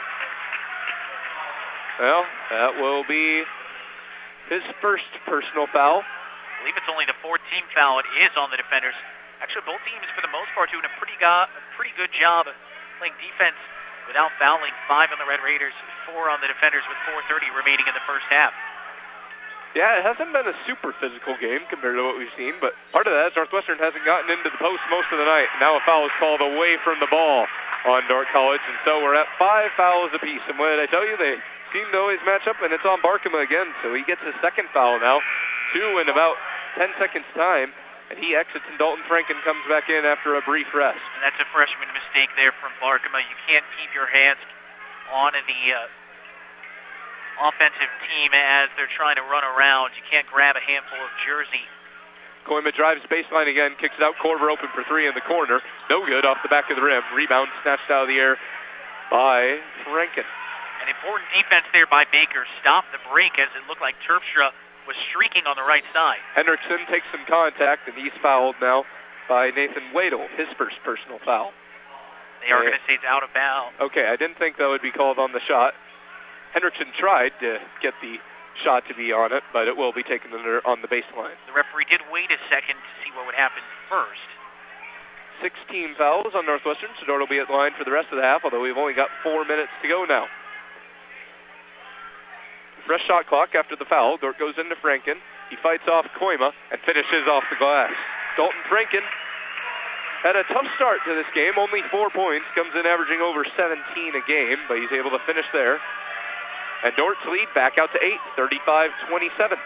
A: Well, that will be his first personal foul.
B: I believe it's only the 14th foul. It is on the defenders. Actually, both teams, for the most part, doing a pretty good job playing defense without fouling. 5 on the Red Raiders, 4 on the defenders, with 4:30 remaining in the first half.
A: Yeah, it hasn't been a super physical game compared to what we've seen, but part of that is Northwestern hasn't gotten into the post most of the night. Now a foul is called away from the ball on Dordt College, and so we're at 5 fouls apiece. And what did I tell you? They seem to always match up, and it's on Barkema again, so he gets his second foul now. 2 in about 10 seconds time, and he exits, and Dalton Franken comes back in after a brief rest.
B: And that's a freshman mistake there from Barkema. You can't keep your hands on the offensive team as they're trying to run around. You can't grab a handful of jersey.
A: Koima drives baseline again, kicks it out. Korver open for 3 in the corner. No good, off the back of the rim. Rebound snatched out of the air by Franken.
B: An important defense there by Baker. Stopped the break as it looked like Terpstra was streaking on the right side.
A: Henriksen takes some contact, and he's fouled now by Nathan Wadle, his first personal foul.
B: They are going to say it's out of bounds.
A: Okay, I didn't think that would be called on the shot. Henriksen tried to get the shot to be on it, but it will be taken on the baseline.
B: The referee did wait a second to see what would happen first.
A: 16 fouls on Northwestern, so Dordt will be at the line for the rest of the half, although we've only got 4 minutes to go now. Fresh shot clock after the foul. Dordt goes into Franken. He fights off Koima and finishes off the glass. Dalton Franken had a tough start to this game. Only 4 points. Comes in averaging over 17 a game, but he's able to finish there. And Dordt's lead back out to 8, 35-27.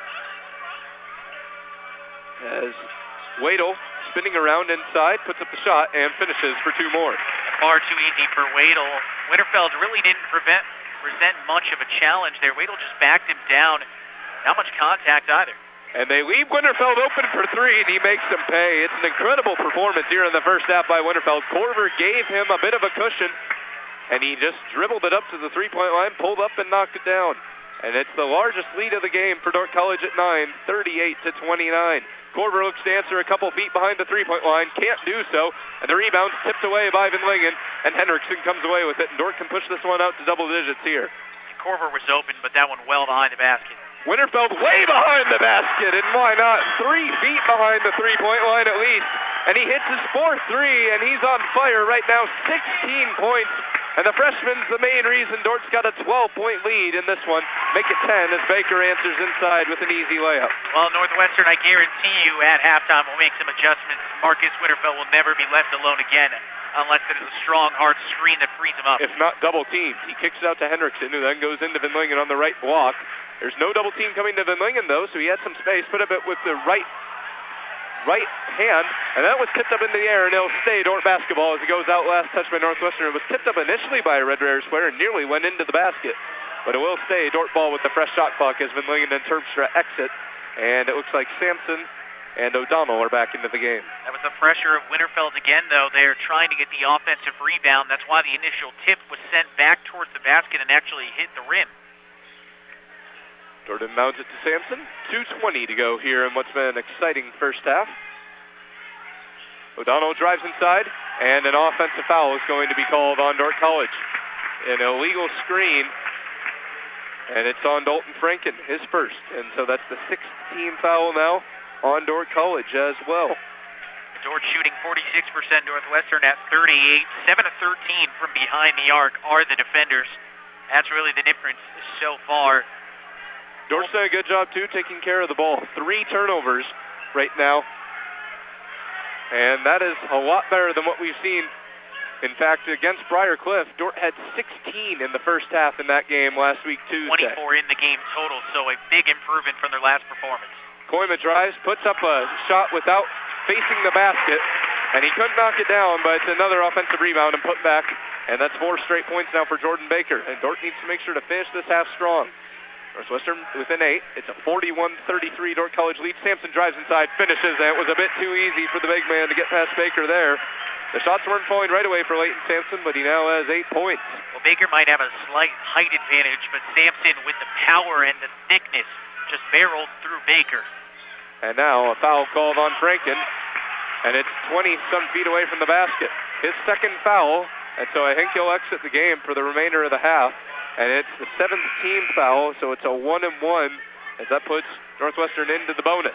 A: As Wadle, spinning around inside, puts up the shot and finishes for 2 more.
B: Far too easy for Wadle. Winterfeld really didn't present much of a challenge there. Wadle just backed him down. Not much contact either.
A: And they leave Winterfeld open for 3, and he makes them pay. It's an incredible performance here in the first half by Winterfeld. Korver gave him a bit of a cushion, and he just dribbled it up to the three-point line, pulled up, and knocked it down. And it's the largest lead of the game for Dordt College at 9, 38-29. Korver looks to answer a couple feet behind the three-point line, can't do so, and the rebound's tipped away by Van Lingen, and Henriksen comes away with it, and Dordt can push this one out to double digits here.
B: Corver was open, but that one well behind the basket.
A: Winterfeld way behind the basket, and why not? 3 feet behind the three-point line at least. And he hits his fourth three, and he's on fire right now, 16 points. And the freshman's the main reason Dort's got a 12-point lead in this one. Make it 10 as Baker answers inside with an easy layup.
B: Well, Northwestern, I guarantee you, at halftime will make some adjustments. Marcus Winterfeld will never be left alone again unless there's a strong, hard screen that frees him up.
A: If not double teamed. He kicks it out to Henriksen, who then goes into Van Lingen on the right block. There's no double team coming to Van Lingen, though, so he had some space. Put up it with the right hand, and that was tipped up into the air, and it'll stay Dort basketball as it goes out last touch by Northwestern. It was tipped up initially by a Red Raiders player and nearly went into the basket, but it will stay Dort ball with the fresh shot clock as Van Lingen and Terpstra exit, and it looks like Sampson and O'Donnell are back into the game.
B: That was the pressure of Winterfeld again, though. They're trying to get the offensive rebound. That's why the initial tip was sent back towards the basket and actually hit the rim.
A: Jordan mounts it to Sampson. 2:20 to go here in what's been an exciting first half. O'Donnell drives inside, and an offensive foul is going to be called on Dordt College. An illegal screen, and it's on Dalton Franken, his first. And so that's the 6th team foul now on Dordt College as well.
B: Dordt shooting 46%, Northwestern at 38. 7 of 13 from behind the arc are the defenders. That's really the difference so far.
A: Dordt's done a good job, too, taking care of the ball. 3 turnovers right now. And that is a lot better than what we've seen. In fact, against Briar Cliff, Dordt had 16 in the first half in that game last week, Tuesday.
B: 24 in the game total, so a big improvement from their last performance.
A: Koima drives, puts up a shot without facing the basket, and he couldn't knock it down, but it's another offensive rebound and put back. And that's 4 straight points now for Jordan Baker. And Dordt needs to make sure to finish this half strong. Northwestern within 8. It's a 41-33 Dordt College lead. Sampson drives inside, finishes, and it was a bit too easy for the big man to get past Baker there. The shots weren't falling right away for Leighton Sampson, but he now has 8 points.
B: Well, Baker might have a slight height advantage, but Sampson, with the power and the thickness, just barreled through Baker.
A: And now a foul called on Franken, and it's 20-some feet away from the basket. His second foul, and so I think he'll exit the game for the remainder of the half. And it's the 7th team foul, so it's a 1-and-1 as that puts Northwestern into the bonus.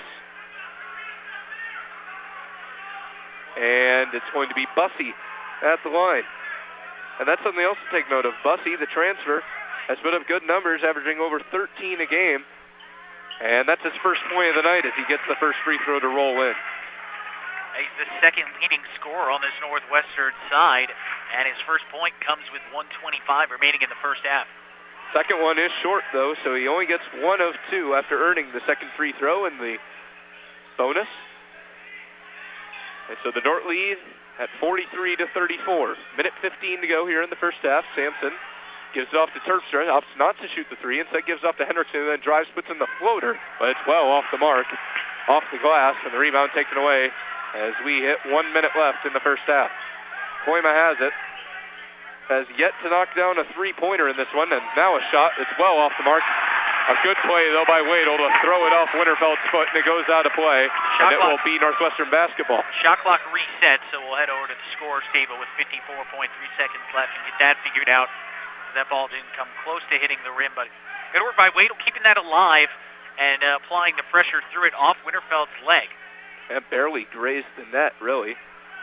A: And it's going to be Bussey at the line. And that's something else to take note of. Bussey, the transfer, has put up good numbers, averaging over 13 a game. And that's his first point of the night as he gets the first free throw to roll in.
B: He's the second leading scorer on this Northwestern side, and his first point comes with 1:25 remaining in the first half.
A: Second one is short, though, so he only gets 1 of 2 after earning the second free throw in the bonus. And so the Dordt lead at 43-34. Minute 15 to go here in the first half. Sampson gives it off to Terpstra, opts not to shoot the 3, instead gives off to Henriksen, and then drives, puts in the floater, but it's well off the mark, off the glass, and the rebound taken away as we hit 1 minute left in the first half. Koima has it. Has yet to knock down a 3-pointer in this one, and now a shot. It's well off the mark. A good play, though, by Wadle to throw it off Winterfeld's foot, and it goes out of play. And it will be Northwestern basketball.
B: Shot clock reset, so we'll head over to the scorer's table with 54.3 seconds left and get that figured out. That ball didn't come close to hitting the rim, but good work by Wadle keeping that alive and applying the pressure through it off Winterfeld's leg.
A: And barely grazed the net, really.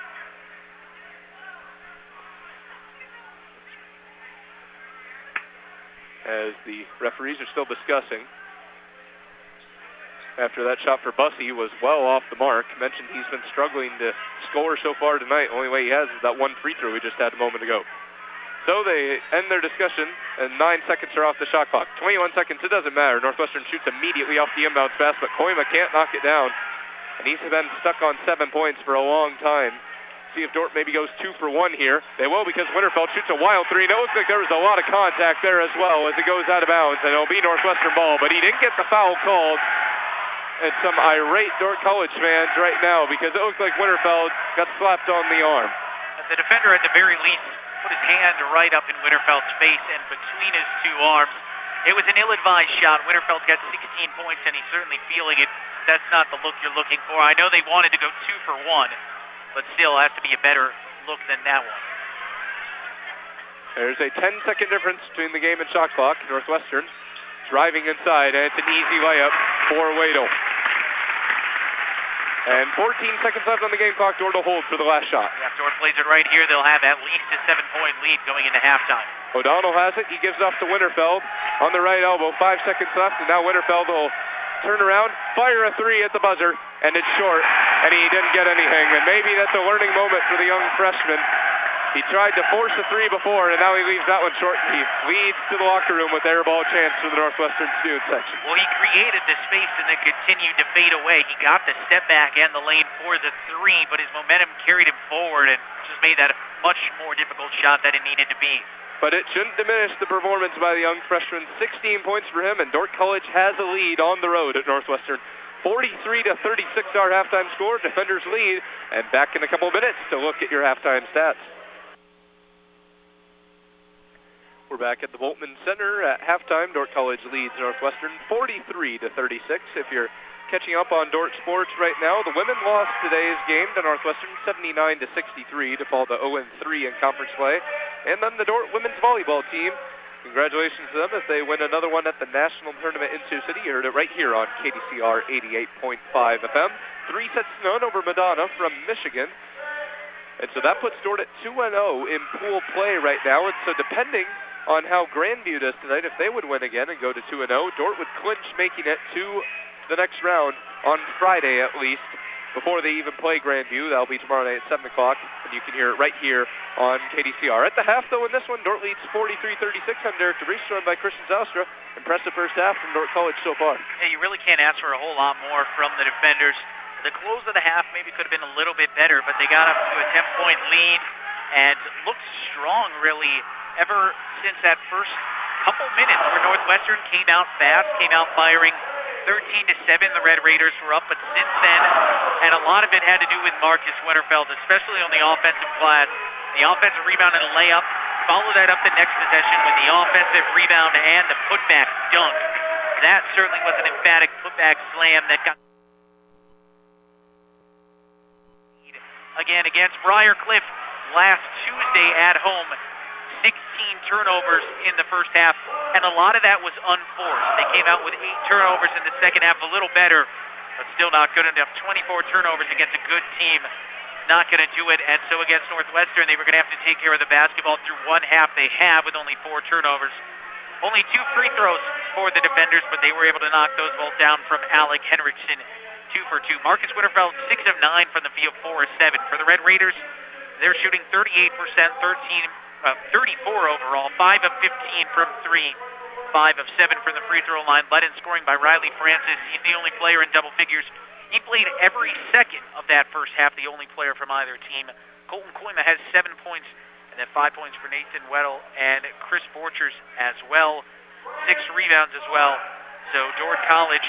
A: As the referees are still discussing. After that shot for Bussey was well off the mark. Mentioned he's been struggling to score so far tonight. Only way he has is that one free throw we just had a moment ago. So they end their discussion, and 9 seconds are off the shot clock. 21 seconds, it doesn't matter. Northwestern shoots immediately off the inbounds pass, but Koima can't knock it down. And he's been stuck on 7 points for a long time. See if Dordt maybe goes 2 for 1 here. They will, because Winterfeld shoots a wild 3. And it looks like there was a lot of contact there as well as it goes out of bounds. And it'll be Northwestern ball, but he didn't get the foul called. And some irate Dordt College fans right now because it looks like Winterfeld got slapped on the arm.
B: The defender at the very least put his hand right up in Winterfeld's face and between his 2 arms. It was an ill-advised shot. Winterfeld got 16 points, and he's certainly feeling it. That's not the look you're looking for. I know they wanted to go 2 for 1, but still has to be a better look than that one.
A: There's a 10-second difference between the game and shot clock. Northwestern driving inside, and it's an easy layup for Wadle. And 14 seconds left on the game clock. Dordt will hold for the last shot.
B: Yeah, if Dordt plays it right here, they'll have at least a 7-point lead going into halftime.
A: O'Donnell has it. He gives it off to Winterfeld on the right elbow. 5 seconds left, and now Winterfeld will turn around, fire a three at the buzzer, and it's short, and he didn't get anything. And maybe that's a learning moment for the young freshman. He tried to force a three before, and now he leaves that one short. He leads to the locker room with air ball chance for the Northwestern student section.
B: Well, he created the space and then continued to fade away. He got the step back and the lane for the three, but his momentum carried him forward and just made that a much more difficult shot than it needed to be.
A: But it shouldn't diminish the performance by the young freshman. 16 points for him, and Dordt College has a lead on the road at Northwestern. 43-36 our halftime score. Defenders lead, and back in a couple of minutes to look at your halftime stats. We're back at the Voltman Center at halftime. Dordt College leads Northwestern 43-36. If you're catching up on Dordt sports right now, the women lost today's game to Northwestern 79-63 to fall to 0-3 in conference play. And then the Dordt women's volleyball team, congratulations to them as they win another one at the national tournament in Sioux City. You heard it right here on KDCR 88.5 FM. 3 sets to none over Madonna from Michigan. And so that puts Dordt at 2-0 in pool play right now. And so depending on how Grandview does tonight, if they would win again and go to 2-0, Dordt would clinch making it to the next round on Friday at least, before they even play Grandview. That'll be tomorrow night at 7 o'clock, and you can hear it right here on KDCR. At the half, though, in this one, Dordt leads 43-36. I'm Derek DeBreeze, joined by Christian Zalstra. Impressive first half from Dordt College so far.
B: Yeah, you really can't ask for a whole lot more from the defenders. The close of the half maybe could have been a little bit better, but they got up to a 10-point lead and looked strong, really, ever since that first couple minutes where Northwestern came out fast, came out firing. 13-7, the Red Raiders were up, but since then, and a lot of it had to do with Marcus Winterfeld, especially on the offensive glass. The offensive rebound and layup, follow that up the next possession with the offensive rebound and the putback dunk. That certainly was an emphatic putback slam that got again against Briar Cliff last Tuesday at home. 16 turnovers in the first half, and a lot of that was unforced. They came out with 8 turnovers in the second half, a little better, but still not good enough. 24 turnovers against a good team, not going to do it. And so against Northwestern, they were going to have to take care of the basketball through one half. They have with only 4 turnovers. Only 2 free throws for the defenders, but they were able to knock those both down from Alec Henriksen, 2 for 2. Marcus Winterfeld, 6 of 9 from the field, 4 of 7. For the Red Raiders, they're shooting 38%, 34 overall, 5 of 15 from 3, 5 of 7 from the free throw line. Led in scoring by Riley Francis. He's the only player in double figures. He played every second of that first half, the only player from either team. Colton Koima has 7 points, and then 5 points for Nathan Weddle and Chris Borchers as well. 6 rebounds as well. So Dordt College,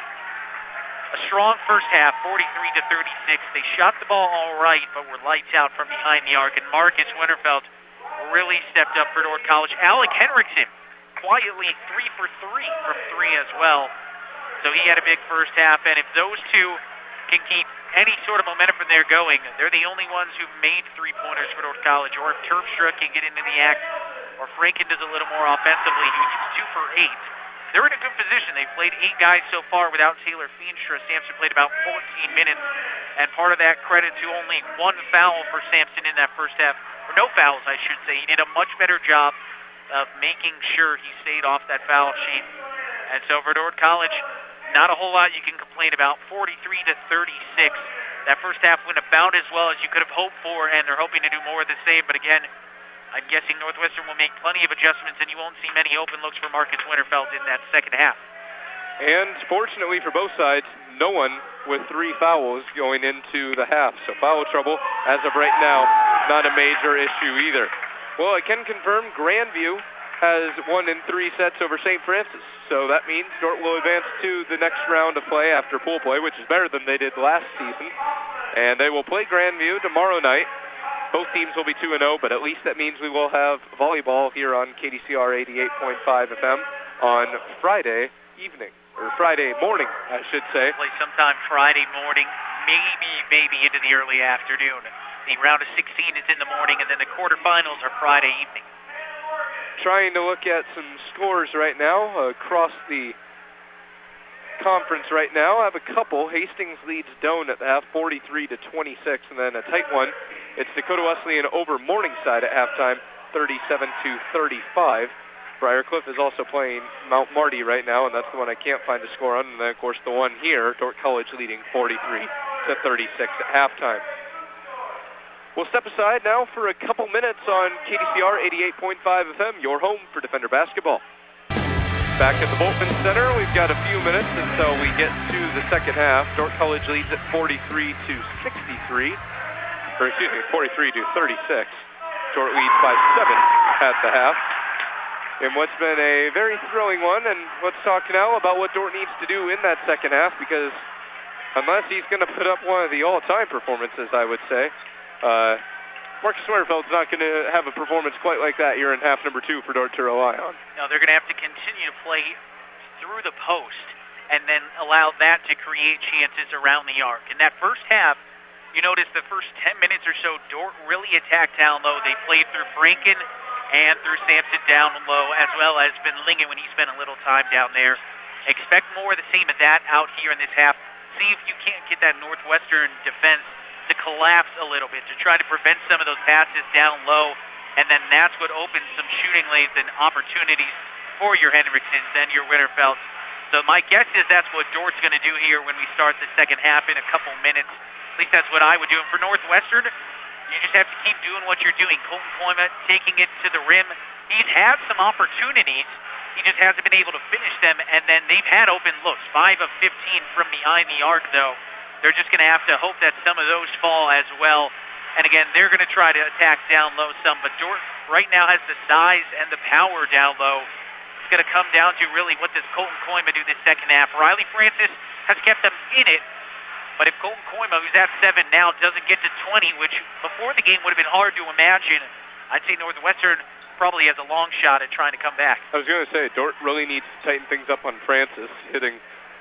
B: a strong first half, 43-36. They shot the ball all right, but were lights out from behind the arc. And Marcus Winterfeld really stepped up for Dordt College. Alec Henriksen, quietly 3 for 3 from 3 as well. So he had a big first half, and if those two can keep any sort of momentum from there going, they're the only ones who've made 3-pointers for Dordt College. Or if Terpstra can get into the act, or Franken does a little more offensively, he's 2 for 8. They're in a good position. They've played 8 guys so far without Taylor Feenstra. Sampson played about 14 minutes, and part of that credit to only 1 foul for Sampson in that first half. Or no fouls, I should say. He did a much better job of making sure he stayed off that foul sheet. And so for Dordt College, not a whole lot you can complain about. 43-36. That first half went about as well as you could have hoped for, and they're hoping to do more of the same. But again, I'm guessing Northwestern will make plenty of adjustments, and you won't see many open looks for Marcus Winterfeld in that second half.
A: And fortunately for both sides, no one with 3 fouls going into the half. So foul trouble, as of right now, not a major issue either. Well, I can confirm Grandview has won in 3 sets over St. Francis. So that means Dordt will advance to the next round of play after pool play, which is better than they did last season. And they will play Grandview tomorrow night. Both teams will be 2-0, but at least that means we will have volleyball here on KDCR 88.5 FM on Friday evening, or Friday morning, I should say.
B: Play sometime Friday morning, maybe into the early afternoon. The round of 16 is in the morning, and then the quarterfinals are Friday evening.
A: trying to look at some scores right now across the conference right now. I have a couple. Hastings leads Doane at the half, 43-26, and then a tight one. It's Dakota Wesleyan over Morningside at halftime, 37-35. Briarcliff is also playing Mount Marty right now, and that's the one I can't find a score on. And then, of course, the one here, Dordt College leading 43-36 at halftime. We'll step aside now for a couple minutes on KDCR 88.5 FM, your home for Defender basketball. Back at the Bultman Center, we've got a few minutes until we get to the second half. Dordt College leads at 43-63, or excuse me, 43-36. Dordt leads by 7 at the half. In what's been a very thrilling one, and let's talk now about what Dordt needs to do in that second half, because unless he's going to put up one of the all-time performances, I would say, Marcus Winterfeld's not going to have a performance quite like that here in half number 2 for Dordt to rely on.
B: No, they're going to have to continue to play through the post and then allow that to create chances around the arc. In that first half, you notice the first 10 minutes or so, Dordt really attacked down low. They played through Franken and through Sampson down low, as well as Van Lingen when he spent a little time down there. Expect more of the same of that out here in this half. See if you can't get that Northwestern defense to collapse a little bit, to try to prevent some of those passes down low, and then that's what opens some shooting lanes and opportunities for your Henriksons and your Winterfelds. So my guess is that's what Dordt's going to do here when we start the second half in a couple minutes. At least that's what I would do. And for Northwestern, you just have to keep doing what you're doing. Colton Koima taking it to the rim. He's had some opportunities. He just hasn't been able to finish them, and then they've had open looks. 5 of 15 from behind the arc, though. They're just going to have to hope that some of those fall as well. And again, they're going to try to attack down low some, but Dordt right now has the size and the power down low. It's going to come down to really what does Colton Koima do this second half. Riley Francis has kept them in it, but if Colton Koima, who's at 7 now, doesn't get to 20, which before the game would have been hard to imagine, I'd say Northwestern probably has a long shot at trying to come back.
A: I was going to say, Dordt really needs to tighten things up on Francis, hitting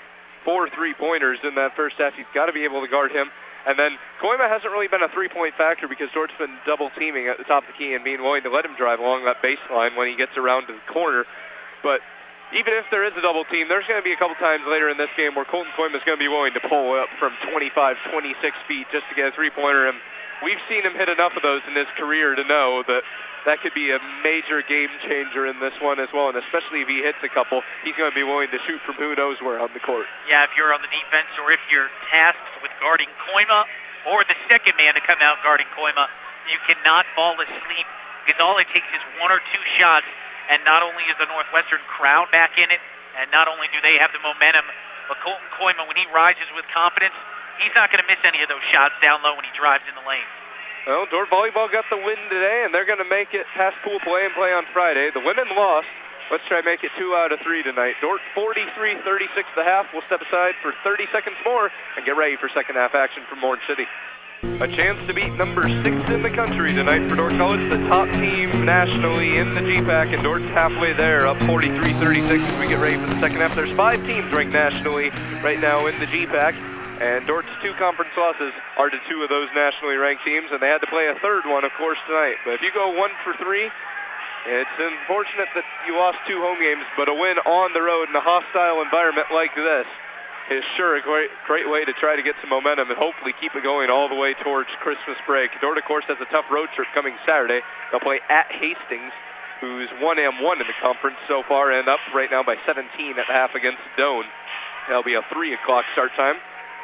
A: 4 3-pointers in that first half. You've got to be able to guard him. And then Koima hasn't really been a three-point factor because Dordt's been double-teaming at the top of the key and being willing to let him drive along that baseline when he gets around to the corner. But even if there is a double team, there's going to be a couple times later in this game where Colton Koima is going to be willing to pull up from 25, 26 feet just to get a three-pointer. And we've seen him hit enough of those in his career to know that that could be a major game changer in this one as well. And especially if he hits a couple, he's going to be willing to shoot from who knows where on the court.
B: Yeah, if you're on the defense or if you're tasked with guarding Koima or the second man to come out guarding Koima, you cannot fall asleep because all it takes is 1 or 2 shots. And not only is the Northwestern crowd back in it, and not only do they have the momentum, but Colton Koima, when he rises with confidence, he's not going to miss any of those shots down low when he drives in the lane.
A: Well, Dordt Volleyball got the win today, and they're going to make it past pool play and play on Friday. The women lost. Let's try to make it 2 out of 3 tonight. Dordt 43-36 the half. We'll step aside for 30 seconds more and get ready for second half action from Orange City. A chance to beat number 6 in the country tonight for Dordt College, the top team nationally in the GPAC, and Dordt's halfway there, up 43-36 as we get ready for the second half. There's 5 teams ranked nationally right now in the GPAC, and Dordt's 2 conference losses are to 2 of those nationally ranked teams, and they had to play a third one, of course, tonight. But if you go 1 for 3, it's unfortunate that you lost 2 home games, but a win on the road in a hostile environment like this is sure a great way to try to get some momentum and hopefully keep it going all the way towards Christmas break. Dordt, of course, has a tough road trip coming Saturday. They'll play at Hastings, who's 1-1 in the conference so far and up right now by 17 at the half against Doane. That'll be a 3 o'clock start time,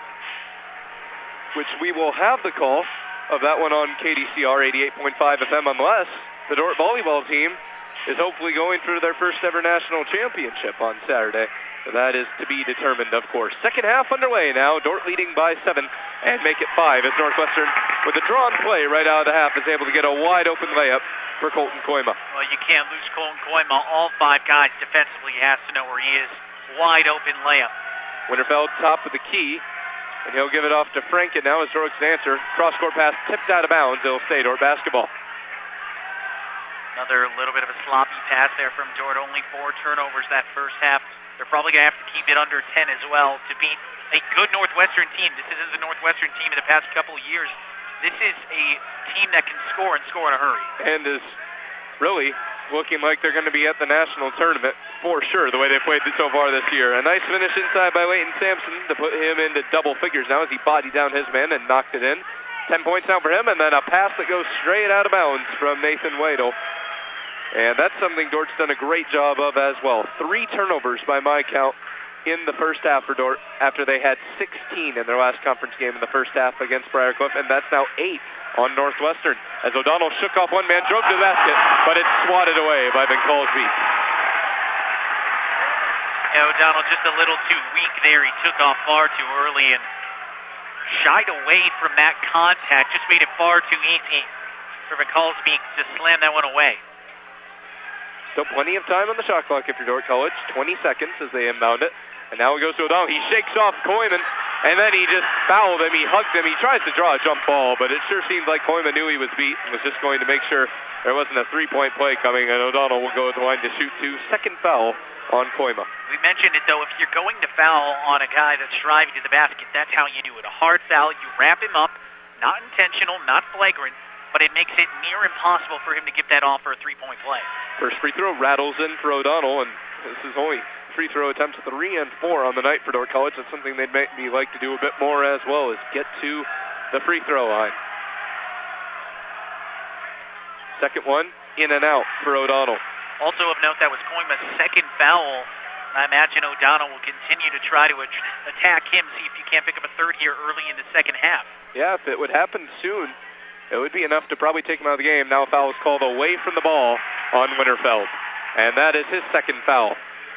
A: which we will have the call of that one on KDCR 88.5 FM unless the Dordt volleyball team is hopefully going for their first ever national championship on Saturday. That is to be determined, of course. Second half underway now. Dordt leading by 7 and make it 5 as Northwestern, with a drawn play right out of the half, is able to get a wide-open layup for Colton Koima.
B: Well, you can't lose Colton Koima. All 5 guys defensively has to know where he is. Wide-open layup.
A: Winterfeld top of the key, and he'll give it off to Franken now as Dort's answer. Cross-court pass tipped out of bounds. It'll stay Dordt basketball.
B: Another little bit of a sloppy pass there from Dordt. Only 4 turnovers that first half. They're probably going to have to keep it under 10 as well to beat a good Northwestern team. This isn't the Northwestern team in the past couple of years. This is a team that can score and score in a hurry.
A: And is really looking like they're going to be at the national tournament for sure, the way they played so far this year. A nice finish inside by Leighton Sampson to put him into double figures now as he bodied down his man and knocked it in. 10 points now for him, and then a pass that goes straight out of bounds from Nathan Wadle. And that's something Dort's done a great job of as well. 3 turnovers by my count in the first half for Dort after they had 16 in their last conference game in the first half against Briarcliff, and that's now 8 on Northwestern as O'Donnell shook off one man, drove to the basket, but it's swatted away by Benkolsby.
B: Yeah, O'Donnell just a little too weak there. He took off far too early and shied away from that contact. Just made it far too easy for Benkolsby to slam that one away.
A: Still plenty of time on the shot clock if you're Dordt College. 20 seconds as they inbound it. And now it goes to O'Donnell. He shakes off Koyman, and then he just fouled him. He hugged him. He tries to draw a jump ball, but it sure seems like Koyman knew he was beat and was just going to make sure there wasn't a three-point play coming, and O'Donnell will go to the line to shoot 2. Second foul on Koyma.
B: We mentioned it, though. If you're going to foul on a guy that's driving to the basket, that's how you do it. A hard foul, you wrap him up, not intentional, not flagrant, but it makes it near impossible for him to get that off for a three-point play. First
A: free throw rattles in for O'Donnell, and this is only free throw attempts 3 and 4 on the night for Dordt College. That's something they'd maybe like to do a bit more as well, is get to the free throw line. Second one, in and out for O'Donnell.
B: Also of note, that was Koyma's second foul. I imagine O'Donnell will continue to try to attack him, see if you can't pick up a third here early in the second half.
A: Yeah, if it would happen soon, it would be enough to probably take him out of the game. Now a foul is called away from the ball on Winterfeld, and that is his second foul.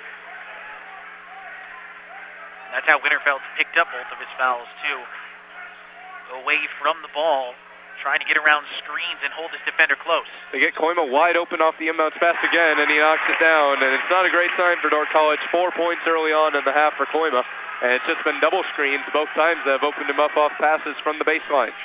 B: That's how Winterfeld's picked up both of his fouls, too. Away from the ball, trying to get around screens and hold his defender close.
A: They get Koyma wide open off the inbounds pass again, and he knocks it down, and it's not a great sign for Dordt College. 4 points early on in the half for Koyma, and it's just been double screens both times that have opened him up off passes from the baseline.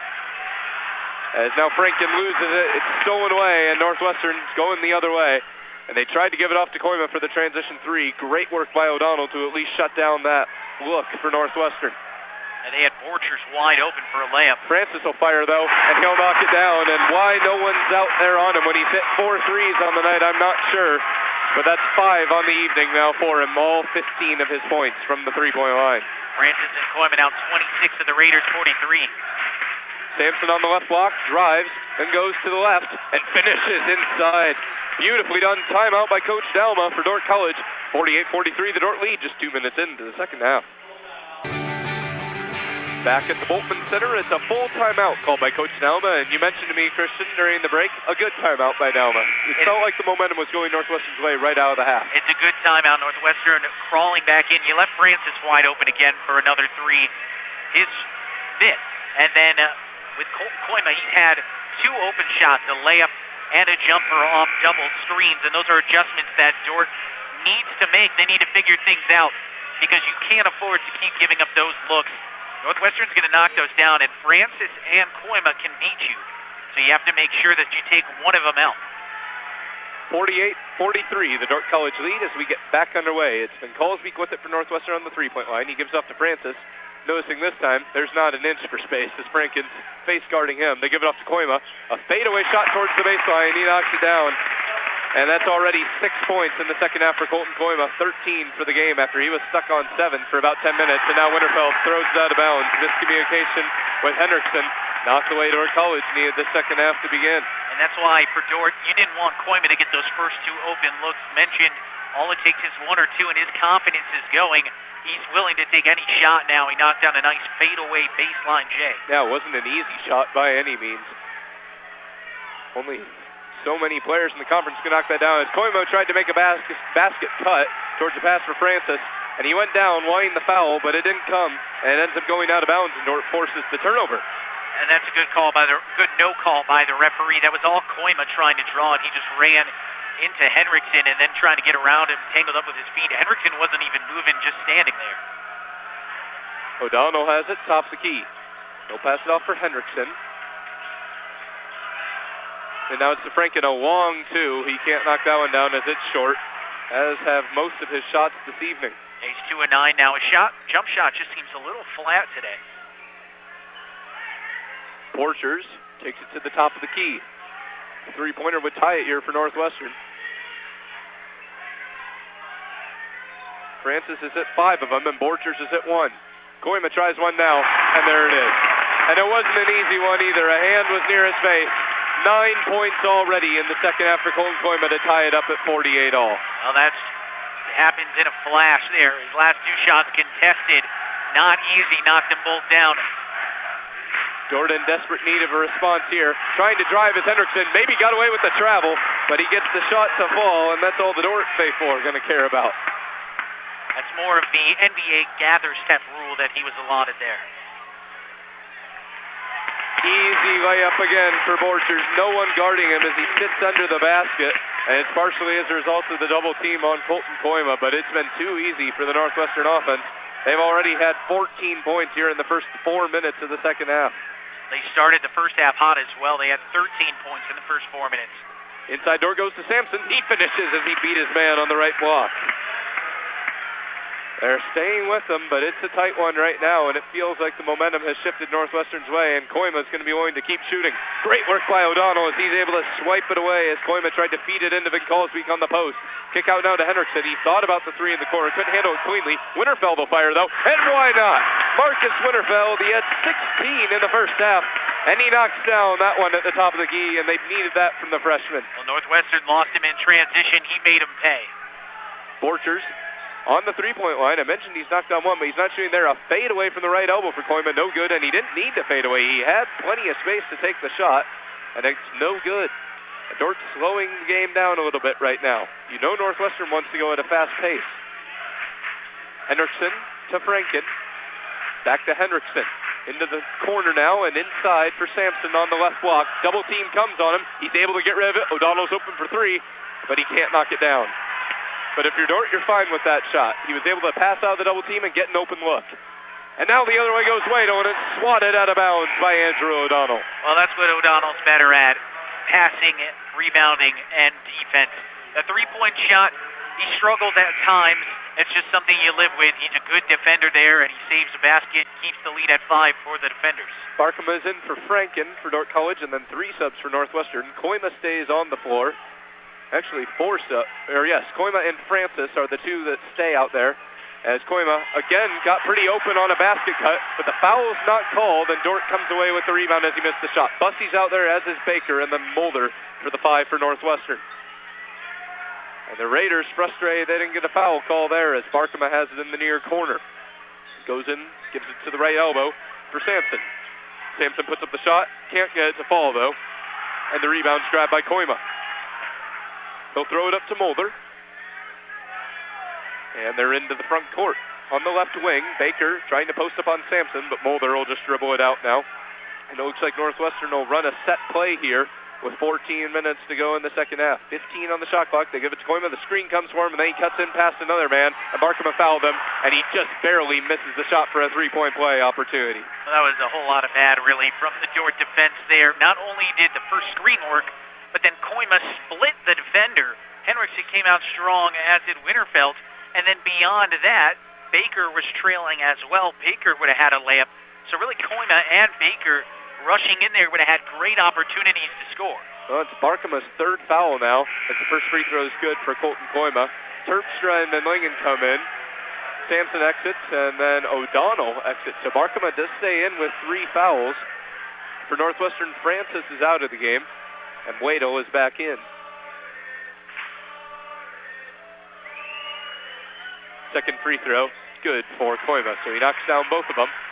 A: As now Franken loses it, it's stolen away, and Northwestern's going the other way. And they tried to give it off to Koyma for the transition 3. Great work by O'Donnell to at least shut down that look for Northwestern.
B: And they had Borchers wide open for a layup.
A: Francis will fire, though, and he'll knock it down. And why no one's out there on him when he's hit 4 threes on the night, I'm not sure. But that's 5 on the evening now for him, all 15 of his points from the three-point line.
B: Francis and Koyma now 26 of the Raiders' 43.
A: Sampson on the left block, drives, and goes to the left, and finishes inside. Beautifully done. Timeout by Coach Dalma for Dordt College. 48-43, the Dordt lead just 2 minutes into the second half. Back at the Boltman Center, it's a full timeout called by Coach Dalma, and you mentioned to me, Christian, during the break, a good timeout by Dalma. It felt like the momentum was going Northwestern's way right out of the half.
B: It's a good timeout. Northwestern crawling back in. You left Francis wide open again for another 3. His fifth. And then with Koyma, he's had 2 open shots, a layup and a jumper off double screens, and those are adjustments that Dordt needs to make. They need to figure things out because you can't afford to keep giving up those looks. Northwestern's going to knock those down, and Francis and Koyma can beat you. So you have to make sure that you take one of them out.
A: 48-43, the Dordt College lead as we get back underway. It's been Colesbeek with it for Northwestern on the three-point line. He gives off to Francis. Noticing this time, there's not an inch for space as Franken's face guarding him. They give it off to Koyma. A fadeaway shot towards the baseline. He knocks it down. And that's already 6 points in the second half for Colton Koyma. 13 for the game after he was stuck on 7 for about 10 minutes. And now Winterfeld throws it out of bounds. Miscommunication with Henriksen. Knocked away Dordt College. Needed the second half to begin.
B: And that's why for Dordt, you didn't want Koyma to get those first 2 open looks mentioned. All it takes is 1 or 2 and his confidence is going. He's willing to take any shot now. He knocked down a nice fadeaway baseline J.
A: Yeah, it wasn't an easy shot by any means. Only so many players in the conference can knock that down. As Koyma tried to make a basket cut towards the pass for Francis, and he went down, wanting the foul, but it didn't come, and it ends up going out of bounds, and Dordt forces the turnover.
B: And that's a good no call by the referee. That was all Koyma trying to draw, and he just ran into Henriksen and then trying to get around him, tangled up with his feet. Henriksen wasn't even moving, just standing there.
A: O'Donnell has it, top the key. He'll pass it off for Henriksen. And now it's to Franken, a long 2. He can't knock that one down as it's short, as have most of his shots this evening.
B: He's 2 of 9 now. His jump shot just seems a little flat today.
A: Borchers takes it to the top of the key. three-pointer would tie it here for Northwestern. Francis is at 5 of them, and Borchers is at 1. Koima tries one now, and there it is. And it wasn't an easy one either. A hand was near his face. 9 points already in the second half for Colton Koima to tie it up at 48 all.
B: Well, that happens in a flash there. His last 2 shots contested. Not easy, knocked them both down.
A: Dort in desperate need of a response here. Trying to drive as Henriksen. Maybe got away with the travel, but he gets the shot to fall, and that's all the Dort faithful are going to care about.
B: That's more of the NBA gather step rule that he was allotted there.
A: Easy layup again for Borchers. No one guarding him as he sits under the basket, and it's partially as a result of the double team on Colton Koima, but it's been too easy for the Northwestern offense. They've already had 14 points here in the first 4 minutes of the second half.
B: They started the first half hot as well. They had 13 points in the first 4 minutes.
A: Inside door goes to Sampson. He finishes as he beat his man on the right block. They're staying with them, but it's a tight one right now, and it feels like the momentum has shifted Northwestern's way, and Koima's going to be willing to keep shooting. Great work by O'Donnell as he's able to swipe it away as Koima tried to feed it into Vinkalsbeek on the post. Kick out now to Henriksen. He thought about the 3 in the corner, couldn't handle it cleanly. Winterfeld will fire, though, and why not? Marcus Winterfeld, he had 16 in the first half, and he knocks down that one at the top of the key, and they needed that from the freshman.
B: Well, Northwestern lost him in transition. He made him pay.
A: Borchers on the three-point line. I mentioned he's knocked down one, but he's not shooting there. A fade away from the right elbow for Koima, no good, and he didn't need to fade away. He had plenty of space to take the shot, and it's no good. Dort's slowing the game down a little bit right now. You know Northwestern wants to go at a fast pace. Henriksen to Franken. Back to Henriksen. Into the corner now, and inside for Sampson on the left block. Double team comes on him. He's able to get rid of it. O'Donnell's open for 3, but he can't knock it down. But if you're Dort, you're fine with that shot. He was able to pass out of the double team and get an open look. And now the other way goes Waito, and it's swatted out of bounds by Andrew O'Donnell.
B: Well, that's what O'Donnell's better at. Passing, rebounding, and defense. The three-point shot, he struggles at times. It's just something you live with. He's a good defender there, and he saves the basket, keeps the lead at 5 for the defenders.
A: Barkema is in for Franken for Dort College, and then 3 subs for Northwestern. Koima stays on the floor. Actually, 4 subs. Koima and Francis are the 2 that stay out there. As Koima, again, got pretty open on a basket cut, but the foul's not called, and Dort comes away with the rebound as he missed the shot. Bussey's out there, as is Baker, and then Mulder for the 5 for Northwestern. And the Raiders frustrated they didn't get a foul call there as Barkema has it in the near corner. Goes in, gives it to the right elbow for Sampson. Sampson puts up the shot, can't get it to fall, though, and the rebound's grabbed by Koima. He'll throw it up to Mulder. And they're into the front court. On the left wing, Baker trying to post up on Sampson, but Mulder will just dribble it out now. And it looks like Northwestern will run a set play here with 14 minutes to go in the second half. 15 on the shot clock. They give it to Koima. The screen comes for him, and then he cuts in past another man. And Barkema fouled him, and he just barely misses the shot for a three-point play opportunity.
B: Well, that was a whole lot of bad, really, from the Dort defense there. Not only did the first screen work, but then Koima split the defender. Henriksen came out strong, as did Winterfeld. And then beyond that, Baker was trailing as well. Baker would have had a layup. So really, Koima and Baker rushing in there would have had great opportunities to score.
A: Well, it's Barkema's 3rd foul now, as the first free throw is good for Colton Koima. Terpstra and then Lingen come in. Sampson exits, and then O'Donnell exits. So Barkema does stay in with 3 fouls. For Northwestern, Francis is out of the game, and Waito is back in. Second free throw, good for Koima, so he knocks down both of them.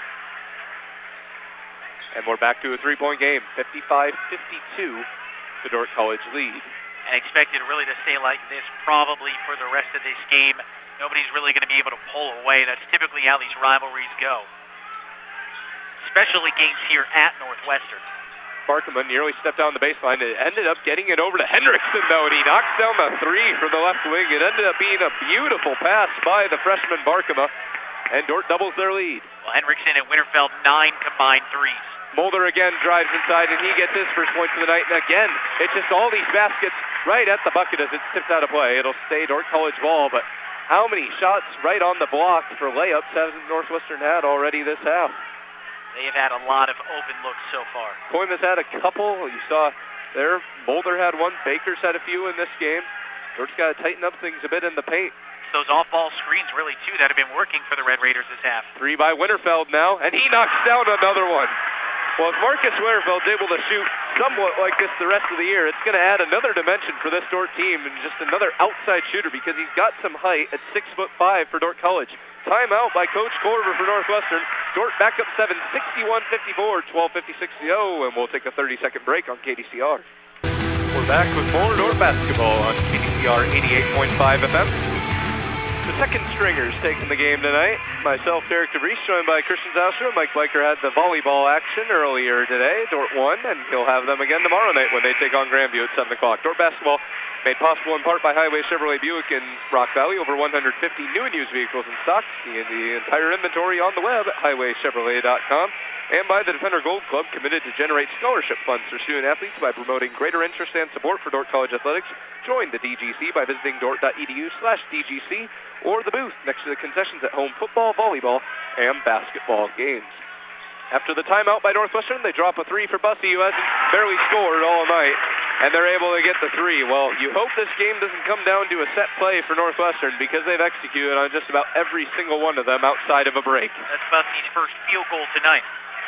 A: And we're back to a 3-point game, 55-52, the Dort College lead.
B: And expected really to stay like this probably for the rest of this game. Nobody's really going to be able to pull away. That's typically how these rivalries go, especially games here at Northwestern.
A: Barkema nearly stepped down the baseline. It ended up getting it over to Henriksen, though, and he knocks down the 3 from the left wing. It ended up being a beautiful pass by the freshman Barkema, and Dort doubles their lead.
B: Well, Henriksen and Winterfeld, 9 combined threes.
A: Mulder again drives inside, and he gets his first point of the night. And again, it's just all these baskets right at the bucket as it's tipped out of play. It'll stay Dort College ball, but how many shots right on the block for layups has Northwestern had already this half?
B: They have had a lot of open looks so far.
A: Koima's had a couple. You saw there. Boulder had one. Baker's had a few in this game. Dort's got to tighten up things a bit in the paint.
B: Those off-ball screens, really, too, that have been working for the Red Raiders this half.
A: 3 by Winterfeld now, and he knocks down another one. Well, if Marcus Winterfeld's able to shoot somewhat like this the rest of the year, it's going to add another dimension for this Dort team and just another outside shooter because he's got some height at 6'5" for Dort College. Timeout by Coach Corver for Northwestern. Dort back up 7, 61-54, 12:56 to go, and we'll take a 30-second break on KDCR. We're back with more Dort basketball on KDCR 88.5 FM. The second stringers taking the game tonight. Myself, Derek DeVries, joined by Christian Zaustra. Mike Bleicher had the volleyball action earlier today. Dort won, and he'll have them again tomorrow night when they take on Grandview at 7 o'clock. Dort basketball made possible in part by Highway Chevrolet Buick in Rock Valley. Over 150 new and used vehicles in stock. See the entire inventory on the web at highwaychevrolet.com. And by the Defender Gold Club, committed to generate scholarship funds for student athletes by promoting greater interest and support for Dort College athletics. Join the DGC by visiting dort.edu/DGC or the booth next to the concessions at home football, volleyball, and basketball games. After the timeout by Northwestern, they drop a 3 for Bussey, who hasn't barely scored all night, and they're able to get the 3. Well, you hope this game doesn't come down to a set play for Northwestern because they've executed on just about every single one of them outside of a break.
B: That's Bussey's first field goal tonight.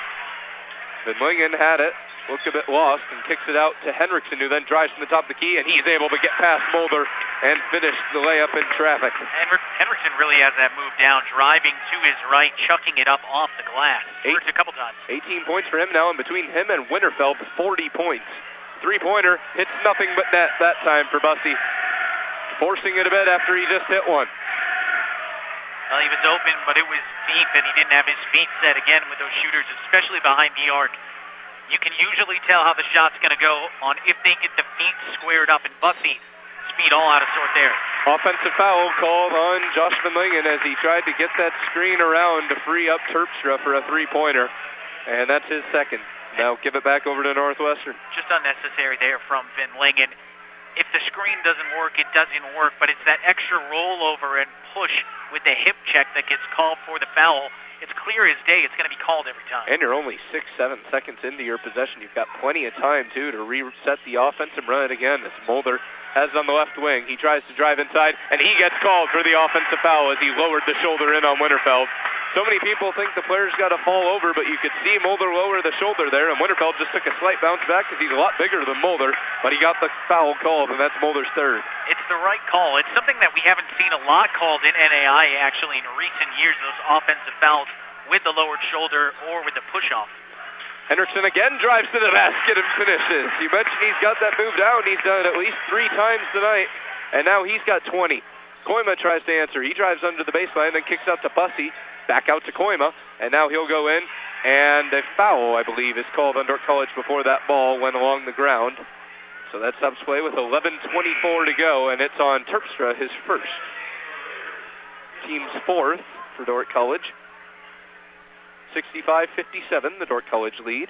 A: Van Lingen had it, looked a bit lost, and kicks it out to Henriksen, who then drives from the top of the key, and he's able to get past Mulder and finish the layup in traffic.
B: Henriksen really has that move down, driving to his right, chucking it up off the glass. Worked a couple times.
A: 18 points for him now, and between him and Winterfeld, 40 points. Three-pointer hits nothing but net that time for Bussey, forcing it a bit after he just hit one.
B: Well, he was open, but it was deep, and he didn't have his feet set again with those shooters, especially behind the arc. You can usually tell how the shot's going to go on if they get the feet squared up, and Bussey speed all out of sort there.
A: Offensive foul called on Josh Van Lingen as he tried to get that screen around to free up Terpstra for a three-pointer, and that's his second. Now give it back over to Northwestern.
B: Just unnecessary there from Van Lingen. If the screen doesn't work, it doesn't work, but it's that extra rollover and push with the hip check that gets called for the foul. It's clear as day. It's going to be called every time.
A: And you're only 6-7 seconds into your possession. You've got plenty of time, too, to reset the offense and run it again. As Mulder has it on the left wing. He tries to drive inside, and he gets called for the offensive foul as he lowered the shoulder in on Winterfeld. So many people think the player's got to fall over, but you could see Mulder lower the shoulder there, and Winterfeld just took a slight bounce back because he's a lot bigger than Mulder, but he got the foul called, and that's Mulder's third.
B: It's the right call. It's something that we haven't seen a lot called in NAI, actually, in recent years, those offensive fouls with the lowered shoulder or with the push-off.
A: Henriksen again drives to the basket and finishes. You mentioned he's got that move down. He's done it at least 3 times tonight, and now he's got 20. Koima tries to answer. He drives under the baseline, then kicks out to Bussey. Back out to Koima, and now he'll go in, and a foul, I believe, is called on Dort College before that ball went along the ground. So that stops play with 11:24 to go, and it's on Terpstra, his first. Team's fourth for Dort College. 65-57, the Dort College lead.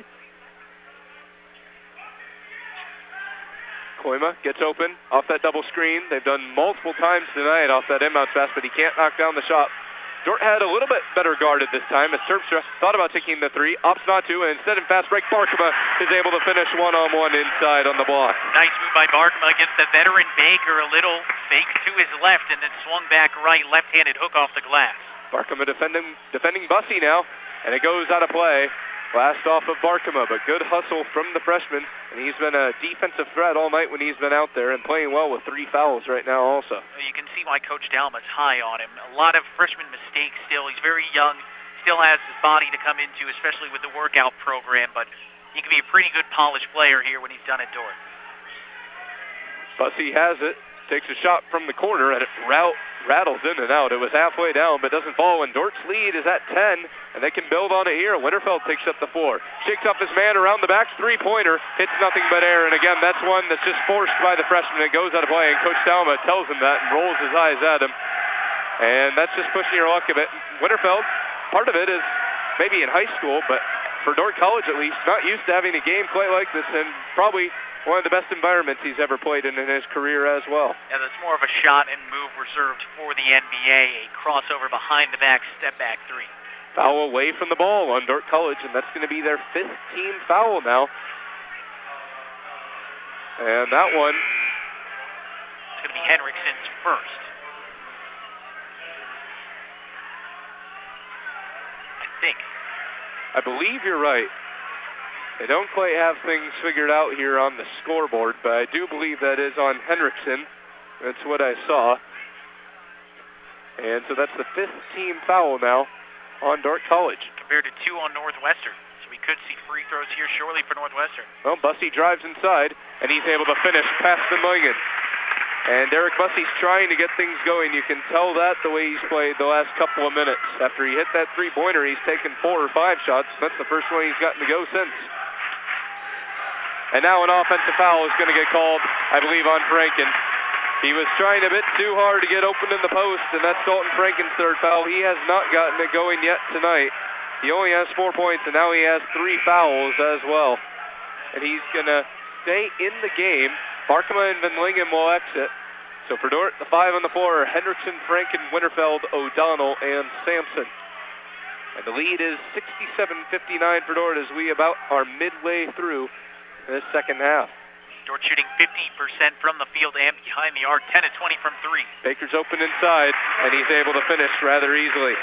A: Koima gets open off that double screen. They've done multiple times tonight off that inbound pass, but he can't knock down the shot. Dort had a little bit better guarded this time as Terpstra thought about taking the 3, opts not to, and instead in fast break, Barkema is able to finish one-on-one inside on the block.
B: Nice move by Barkema against the veteran Baker, a little fake to his left and then swung back right, left-handed hook off the glass.
A: Barkema defending Bussey now, and it goes out of play. Blast off of Barkema, but good hustle from the freshman, and he's been a defensive threat all night when he's been out there and playing well with 3 fouls right now also.
B: You can see why Coach Dalma's high on him. A lot of freshman mistakes still. He's very young, still has his body to come into, especially with the workout program, but he can be a pretty good polished player here when he's done at Dort.
A: Bussey has it, takes a shot from the corner, and it rattles in and out. It was halfway down, but doesn't fall, and Dort's lead is at 10, and they can build on it here. Winterfeld takes up the 4. Shakes up his man around the back, three-pointer, hits nothing but air, and again, that's one that's just forced by the freshman. It goes out of play, and Coach Dalma tells him that and rolls his eyes at him, and that's just pushing your luck a bit. Winterfeld, part of it is maybe in high school, but for Dort College at least, not used to having a game quite like this, and probably one of the best environments he's ever played in his career as well.
B: Yeah, that's more of a shot and move reserved for the NBA, a crossover behind the back, step back 3.
A: Foul away from the ball on Dort College, and that's going to be their 5th team foul now. And that one,
B: it's going to be Henriksen's first.
A: I believe you're right. They don't quite have things figured out here on the scoreboard, but I do believe that is on Henriksen. That's what I saw. And so that's the 5th team foul now on Dordt College.
B: Compared to 2 on Northwestern. So we could see free throws here shortly for Northwestern.
A: Well, Bussey drives inside, and he's able to finish past the Mulligan. And Derek Bussey's trying to get things going. You can tell that the way he's played the last couple of minutes. After he hit that three-pointer, he's taken 4 or 5 shots. That's the first one he's gotten to go since. And now an offensive foul is going to get called, I believe, on Franken. He was trying a bit too hard to get open in the post, and that's Dalton Franken's third foul. He has not gotten it going yet tonight. He only has 4 points, and now he has 3 fouls as well. And he's going to stay in the game. Markema and Van Lingen will exit. So for Dordt, the 5 on the floor are Henriksen, Franken, Winterfeld, O'Donnell, and Sampson. And the lead is 67-59 for Dordt as we about are midway through this second half.
B: Dordt shooting 15% from the field and behind the arc, 10 of 20 from 3.
A: Baker's open inside, and he's able to finish rather easily.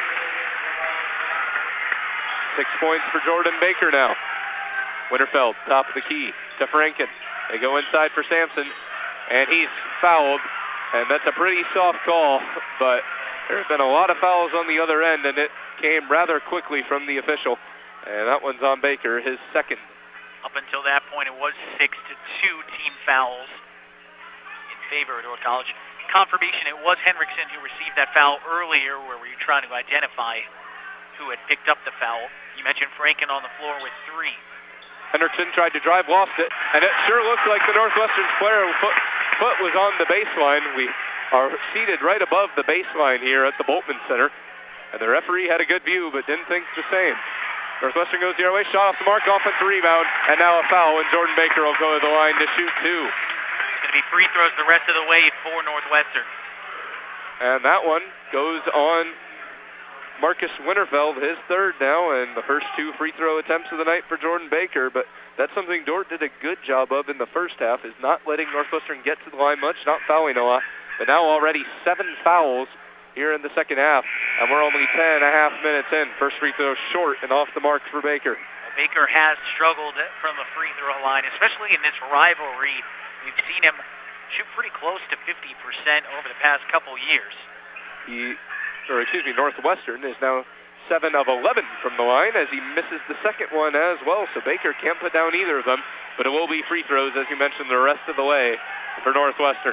A: 6 points for Jordan Baker now. Winterfeld, top of the key to Franken. They go inside for Sampson, and he's fouled, and that's a pretty soft call, but there's been a lot of fouls on the other end, and it came rather quickly from the official, and that one's on Baker, his second.
B: Up until that point, it was 6 to 2 team fouls in favor of Dordt College. Confirmation, it was Henriksen who received that foul earlier, where we were trying to identify who had picked up the foul. You mentioned Franken on the floor with 3.
A: Henriksen tried to drive, lost it, and it sure looked like the Northwestern player foot was on the baseline. We are seated right above the baseline here at the Boltman Center, and the referee had a good view but didn't think the same. Northwestern goes the other way, shot off the mark, offensive rebound, and now a foul, and Jordan Baker will go to the line to shoot 2.
B: It's going to be free throws the rest of the way for Northwestern.
A: And that one goes on Marcus Winterfeld, his third now, and the first 2 free throw attempts of the night for Jordan Baker, but that's something Dordt did a good job of in the first half, is not letting Northwestern get to the line much, not fouling a lot, but now already 7 fouls here in the second half, and we're only 10 and a half minutes in. First free throw short and off the mark for Baker.
B: Baker has struggled from the free throw line, especially in this rivalry. We've seen him shoot pretty close to 50% over the past couple years.
A: Northwestern is now 7 of 11 from the line as he misses the second one as well, so Baker can't put down either of them, but it will be free throws, as you mentioned, the rest of the way for Northwestern.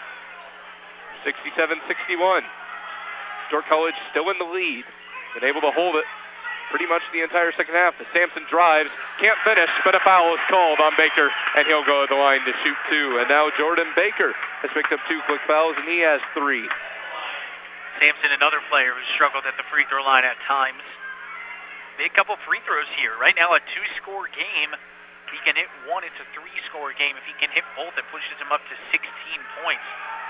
A: 67-61. Dordt College still in the lead, been able to hold it pretty much the entire second half. The Sampson drives, can't finish, but a foul is called on Baker, and he'll go to the line to shoot 2. And now Jordan Baker has picked up 2 quick fouls, and he has 3.
B: Sampson, another player who struggled at the free throw line at times. Big couple free throws here. Right now, a 2-score game. If he can hit 1, it's a 3-score game. If he can hit both, it pushes him up to 16 points.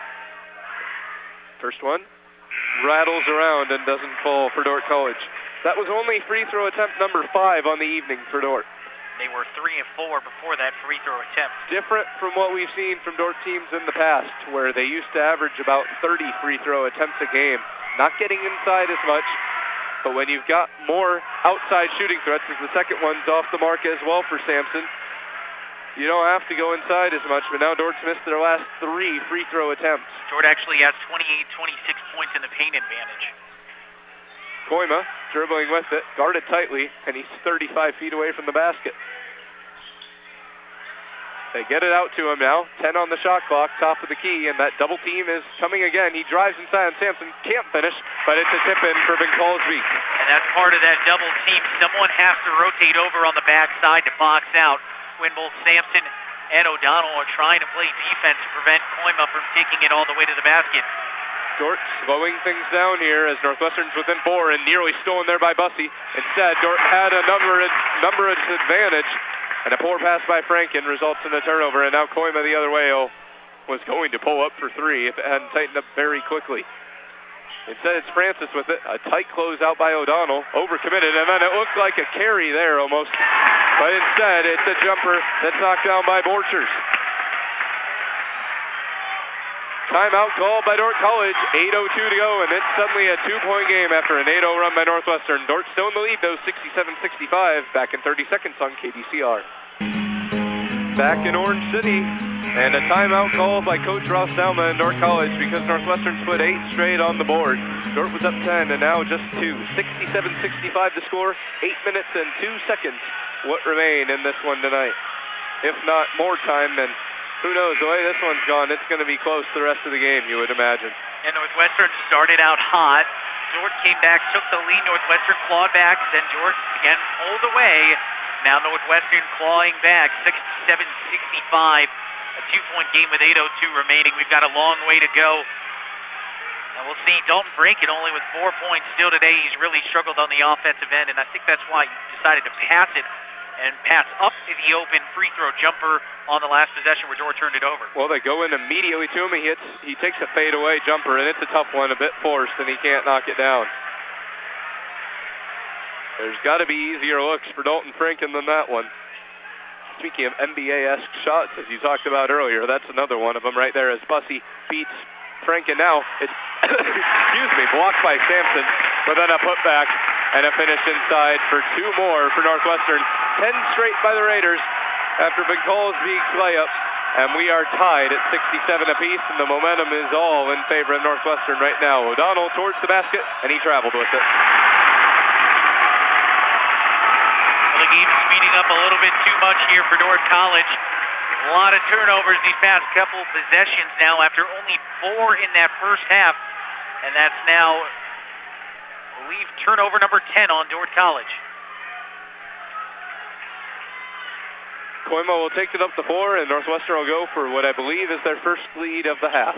A: First one rattles around and doesn't fall for Dordt College. That was only free throw attempt number 5 on the evening for Dordt.
B: They were 3 of 4 before that free throw attempt.
A: Different from what we've seen from Dordt teams in the past, where they used to average about 30 free throw attempts a game. Not getting inside as much, but when you've got more outside shooting threats, as the second one's off the mark as well for Sampson, you don't have to go inside as much, but now Dordt's missed their last 3 free throw attempts.
B: Dordt actually has 28-26 points in the paint advantage.
A: Koima dribbling with it, guarded tightly, and he's 35 feet away from the basket. They get it out to him now. 10 on the shot clock, top of the key, and that double team is coming again. He drives inside, and Sampson can't finish, but it's a tip-in for Ben Colsby.
B: And that's part of that double team. Someone has to rotate over on the backside to box out when both Sampson and O'Donnell are trying to play defense to prevent Koima from taking it all the way to the basket.
A: Dordt slowing things down here as Northwestern's within 4 and nearly stolen there by Bussey. Instead, Dordt had a number advantage, and a poor pass by Franken results in a turnover, and now Koima the other way was going to pull up for 3 if it hadn't tightened up very quickly. Instead, it's Francis with it. A tight closeout by O'Donnell, overcommitted, and then it looked like a carry there almost. But instead, it's a jumper that's knocked down by Borchers. Timeout called by Dordt College. 8:02 to go, and it's suddenly a 2-point game after an 8-0 run by Northwestern. Dordt still in the lead, though, 67-65. Back in 30 seconds on KBCR. Back in Orange City, and a timeout called by Coach Ross Salma and Dordt College because Northwestern's put 8 straight on the board. Dordt was up 10, and now just 2. 67-65 to score. 8 minutes and 2 seconds what remain in this one tonight. If not more time, then who knows? The way this one's gone, it's going to be close the rest of the game, you would imagine.
B: And Northwestern started out hot. Dordt came back, took the lead. Northwestern clawed back. Then Dordt again pulled away. Now Northwestern clawing back, 67-65. A 2-point game with 8:02 remaining. We've got a long way to go. And we'll see Dalton Franken only with 4 points still today. He's really struggled on the offensive end, and I think that's why he decided to pass it and pass up to the open free throw jumper on the last possession where Dordt turned it over.
A: Well, they go in immediately to him. He takes a fadeaway jumper, and it's a tough one, a bit forced, and he can't knock it down. There's got to be easier looks for Dalton Franken than that one. Speaking of NBA-esque shots, as you talked about earlier, that's another one of them right there as Bussey beats Franken. Now it's, blocked by Sampson, but then a putback and a finish inside for 2 more for Northwestern. 10 straight by the Raiders after Vincolsbeek's layup, and we are tied at 67 apiece, and the momentum is all in favor of Northwestern right now. O'Donnell towards the basket, and he traveled with it.
B: The game's speeding up a little bit too much here for Dordt College. A lot of turnovers these past couple possessions now after only 4 in that first half, and that's now, I believe, turnover number 10 on Dordt College.
A: Koima will take it up to 4, and Northwestern will go for what I believe is their first lead of the half,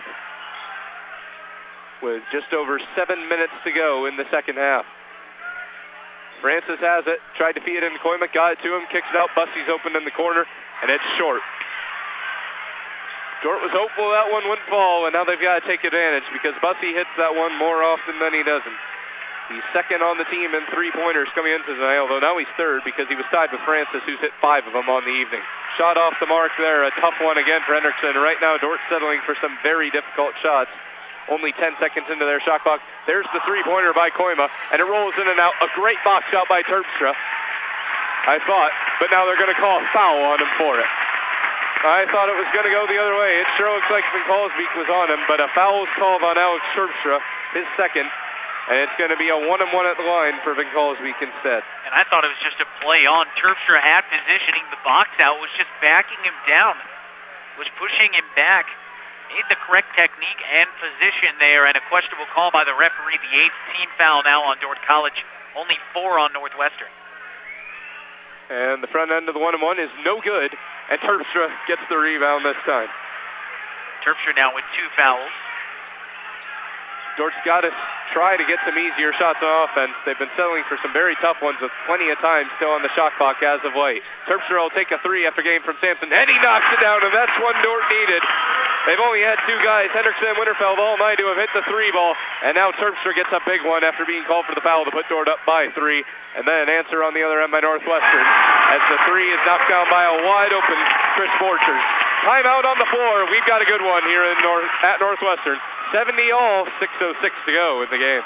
A: with just over 7 minutes to go in the second half. Francis has it, tried to feed it in Koima, got it to him, kicks it out. Bussey's open in the corner, and it's short. Dordt was hopeful that one wouldn't fall, and now they've got to take advantage because Bussey hits that one more often than he doesn't. He's second on the team in 3-pointers coming into tonight, although now he's third because he was tied with Francis, who's hit 5 of them on the evening. Shot off the mark there, a tough one again for Hendrickson. Right now, Dordt settling for some very difficult shots. Only 10 seconds into their shot clock. There's the 3-pointer by Koima, and it rolls in and out. A great box shot by Terpstra, I thought, but now they're going to call a foul on him for it. I thought it was going to go the other way. It sure looks like Vincolsbeek was on him, but a foul is called on Alex Terpstra, his second, and it's going to be a 1-and-1 at the line for Vincolsbeek instead.
B: And I thought it was just a play on. Terpstra had positioning the box out, was just backing him down, was pushing him back. Made the correct technique and position there, and a questionable call by the referee. The 8th team foul now on Dordt College, only 4 on Northwestern.
A: And the front end of the 1-and-1 is no good, and Terpstra gets the rebound this time.
B: Terpstra now with 2 fouls.
A: Dordt's got to try to get some easier shots on offense. They've been settling for some very tough ones with plenty of time still on the shot clock as of late. Terpstra will take a 3 after game from Sampson, and he knocks it down, and that's one Dordt needed. They've only had 2 guys, Hendrickson and Winterfeld, all night who have hit the 3 ball, and now Terpstra gets a big one after being called for the foul to put Dordt up by 3, and then an answer on the other end by Northwestern as the 3 is knocked down by a wide-open Chris Borchers. Timeout on the floor. We've got a good one here at Northwestern. 70 all, 6:06 to go in the game.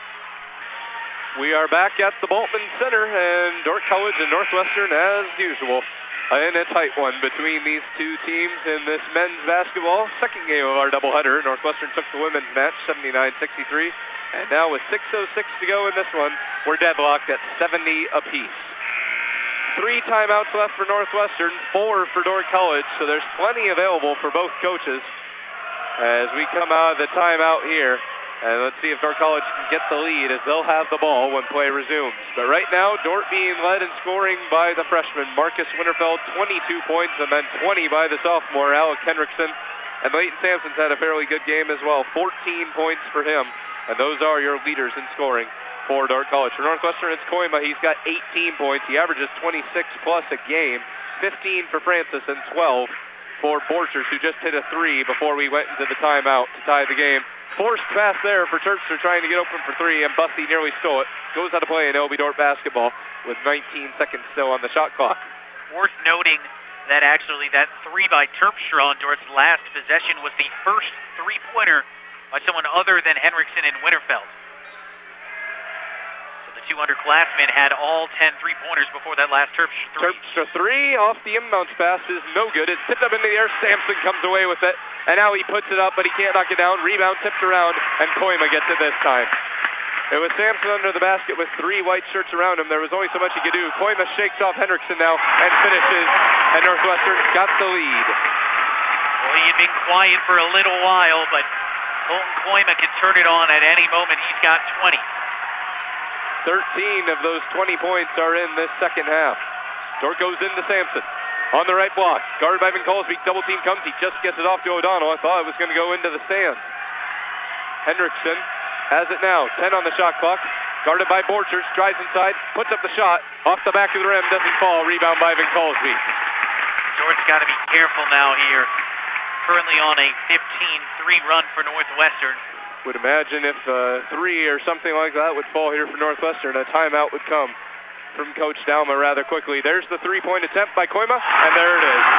A: We are back at the Bultman Center, and Dordt College and Northwestern, as usual, in a tight one between these 2 teams in this men's basketball second game of our doubleheader. Northwestern took the women's match, 79-63, and now with 6:06 to go in this one, we're deadlocked at 70 apiece. 3 timeouts left for Northwestern, 4 for Dordt College, so there's plenty available for both coaches as we come out of the timeout here. And let's see if Dordt College can get the lead as they'll have the ball when play resumes. But right now, Dordt being led in scoring by the freshman, Marcus Winterfeld, 22 points, and then 20 by the sophomore, Alec Hendrickson. And Leighton Sampson's had a fairly good game as well, 14 points for him. And those are your leaders in scoring for Dordt College. For Northwestern, it's Koima. He's got 18 points. He averages 26-plus a game, 15 for Francis, and 12 for Borchers, who just hit a 3 before we went into the timeout to tie the game. Forced pass there for Terpstra trying to get open for 3, and Bussey nearly stole it. Goes out of play, and it'll be Dordt basketball with 19 seconds still on the shot clock.
B: Worth noting that three by Terpstra on Dort's last possession was the first three-pointer by someone other than Henriksen and Winterfeld. So the two underclassmen had all 10 three-pointers before that last Terpstra three.
A: Terpstra three off the inbounds pass is no good. It's tipped up into the air. Sampson comes away with it, and now he puts it up, but he can't knock it down. Rebound tipped around, and Koima gets it this time. It was Sampson under the basket with three white shirts around him. There was only so much he could do. Koima shakes off Henriksen now and finishes, and Northwestern's got the lead.
B: Well, he had been quiet for a little while, but Colton Koima can turn it on at any moment. He's got 20.
A: 13 of those 20 points are in this second half. Dort goes into Sampson. On the right block, guarded by Vinkolsby. Double team comes. He just gets it off to O'Donnell. I thought it was going to go into the stands. Henriksen has it now. 10 on the shot clock. Guarded by Borchers. Drives inside. Puts up the shot. Off the back of the rim. Doesn't fall. Rebound by Vinkolsby.
B: Dort's got to be careful now here. Currently on a 15-3 run for Northwestern.
A: Would imagine if three or something like that would fall here for Northwestern, a timeout would come from Coach Dalma rather quickly. There's the three-point attempt by Koima, and there it is.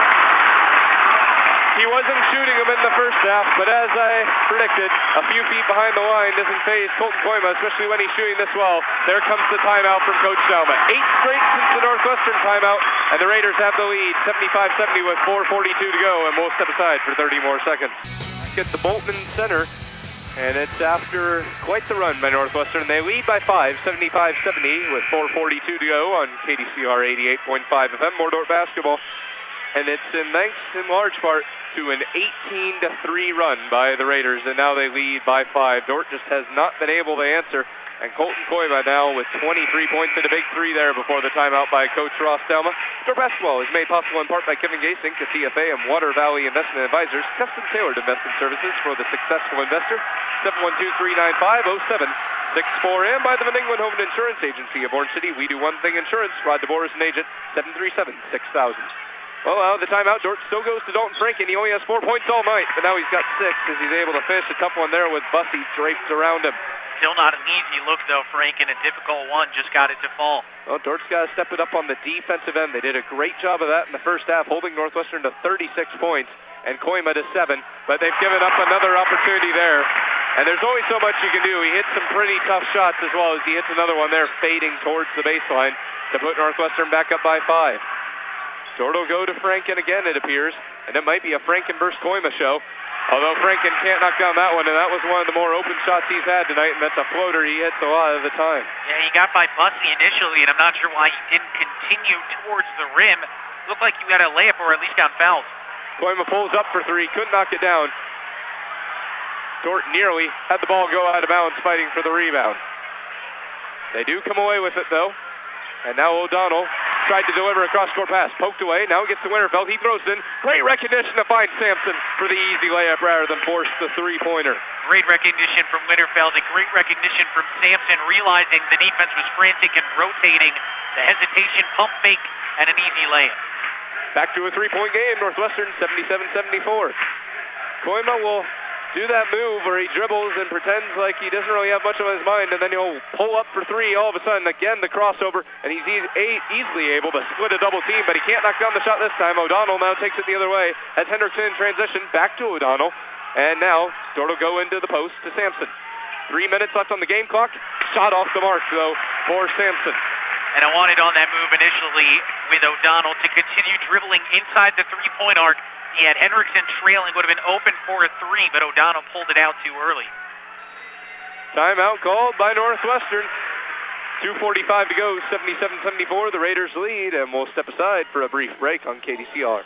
A: He wasn't shooting them in the first half, but as I predicted, a few feet behind the line doesn't faze Colton Koima, especially when he's shooting this well. There comes the timeout from Coach Dalma. 8 straight since the Northwestern timeout, and the Raiders have the lead, 75-70 with 4:42 to go, and we'll step aside for 30 more seconds. Get the Boltman Center, and it's after quite the run by Northwestern. They lead by 5, 75-70 with 4:42 to go on KDCR 88.5 FM, Mordor basketball. And it's thanks in large part to an 18-3 run by the Raiders, and now they lead by 5. Dort just has not been able to answer, and Colton Koima now with 23 points and a big three there before the timeout by Coach Ross Dalma. Dort basketball is made possible in part by Kevin Gasink, the CFA and Water Valley Investment Advisors, custom tailored investment services for the successful investor. 712-395-0764, and by the Van England Home and Insurance Agency of Orange City. We do one thing insurance. Rod DeBoer is an agent. 737-6000. Well, out of the timeout, Dort still goes to Dalton Franken. He only has 4 points all night, but now he's got 6 as he's able to finish a tough one there with Bussey draped around him.
B: Still not an easy look, though, Franken. A difficult one, just got it to fall.
A: Well, Dort's got to step it up on the defensive end. They did a great job of that in the first half, holding Northwestern to 36 points and Koima to 7, but they've given up another opportunity there. And there's only so much you can do. He hits some pretty tough shots as well as he hits another one there fading towards the baseline to put Northwestern back up by 5. Dort will go to Franken again, it appears, and it might be a Franken versus Koima show. Although Franken can't knock down that one, and that was one of the more open shots he's had tonight, and that's a floater he hits a lot of the time.
B: Yeah, he got by Bussey initially, and I'm not sure why he didn't continue towards the rim. Looked like he got a layup or at least got fouled.
A: Koima pulls up for 3, couldn't knock it down. Dort nearly had the ball go out of bounds fighting for the rebound. They do come away with it, though. And now O'Donnell tried to deliver a cross-court pass. Poked away. Now gets to Winterfeld. He throws it in. Great recognition to find Sampson for the easy layup rather than force the three-pointer.
B: Great recognition from Winterfeld and great recognition from Sampson, realizing the defense was frantic and rotating. The hesitation, pump fake, and an easy layup.
A: Back to a three-point game. Northwestern 77-74. Koima will do that move where he dribbles and pretends like he doesn't really have much on his mind, and then he'll pull up for 3 all of a sudden. Again, the crossover, and he's easily able to split a double team, but he can't knock down the shot this time. O'Donnell now takes it the other way as Henriksen in transition. Back to O'Donnell, and now Dort will go into the post to Sampson. 3 minutes left on the game clock. Shot off the mark, though, for Sampson.
B: And I wanted on that move initially with O'Donnell to continue dribbling inside the three-point arc. He had Henriksen trailing, would have been open for a 3, but O'Donnell pulled it out too early.
A: Timeout called by Northwestern. 2:45 to go, 77-74, the Raiders lead, and we'll step aside for a brief break on KDCR.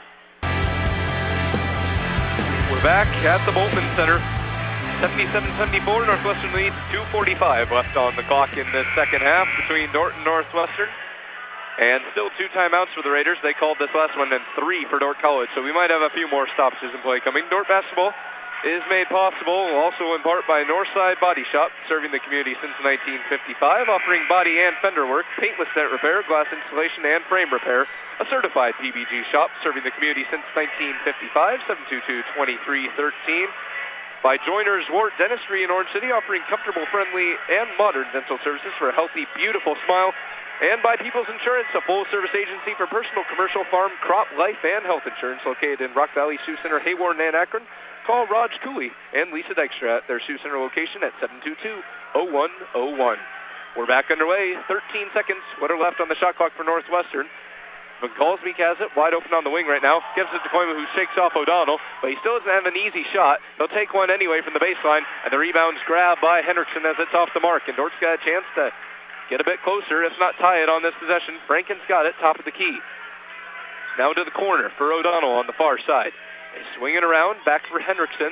A: We're back at the Boltman Center. 77-74, Northwestern leads. 2:45 left on the clock in the second half between Dort and Northwestern. And still 2 timeouts for the Raiders. They called this last one, and 3 for Dort College, so we might have a few more stoppages in play coming. Dort basketball is made possible also in part by Northside Body Shop, serving the community since 1955, offering body and fender work, paintless dent repair, glass installation, and frame repair. A certified PBG shop, serving the community since 1955, 722-2313. By Joiner's Wart Dentistry in Orange City, offering comfortable, friendly, and modern dental services for a healthy, beautiful smile. And by People's Insurance, a full-service agency for personal, commercial, farm, crop, life, and health insurance located in Rock Valley, Sioux Center, Hayward, and Akron. Call Raj Cooley and Lisa Dykstra at their Sioux Center location at 722-0101. We're back underway. 13 seconds. What are left on the shot clock for Northwestern? McCallsmeek has it wide open on the wing right now. Gives it to Koima, who shakes off O'Donnell, but he still doesn't have an easy shot. He'll take one anyway from the baseline, and the rebound's grabbed by Hendrickson as it's off the mark. And Dort's got a chance to get a bit closer, if not tie it on this possession. Franken's got it, top of the key. Now to the corner for O'Donnell on the far side. They swing it around, back for Hendrickson.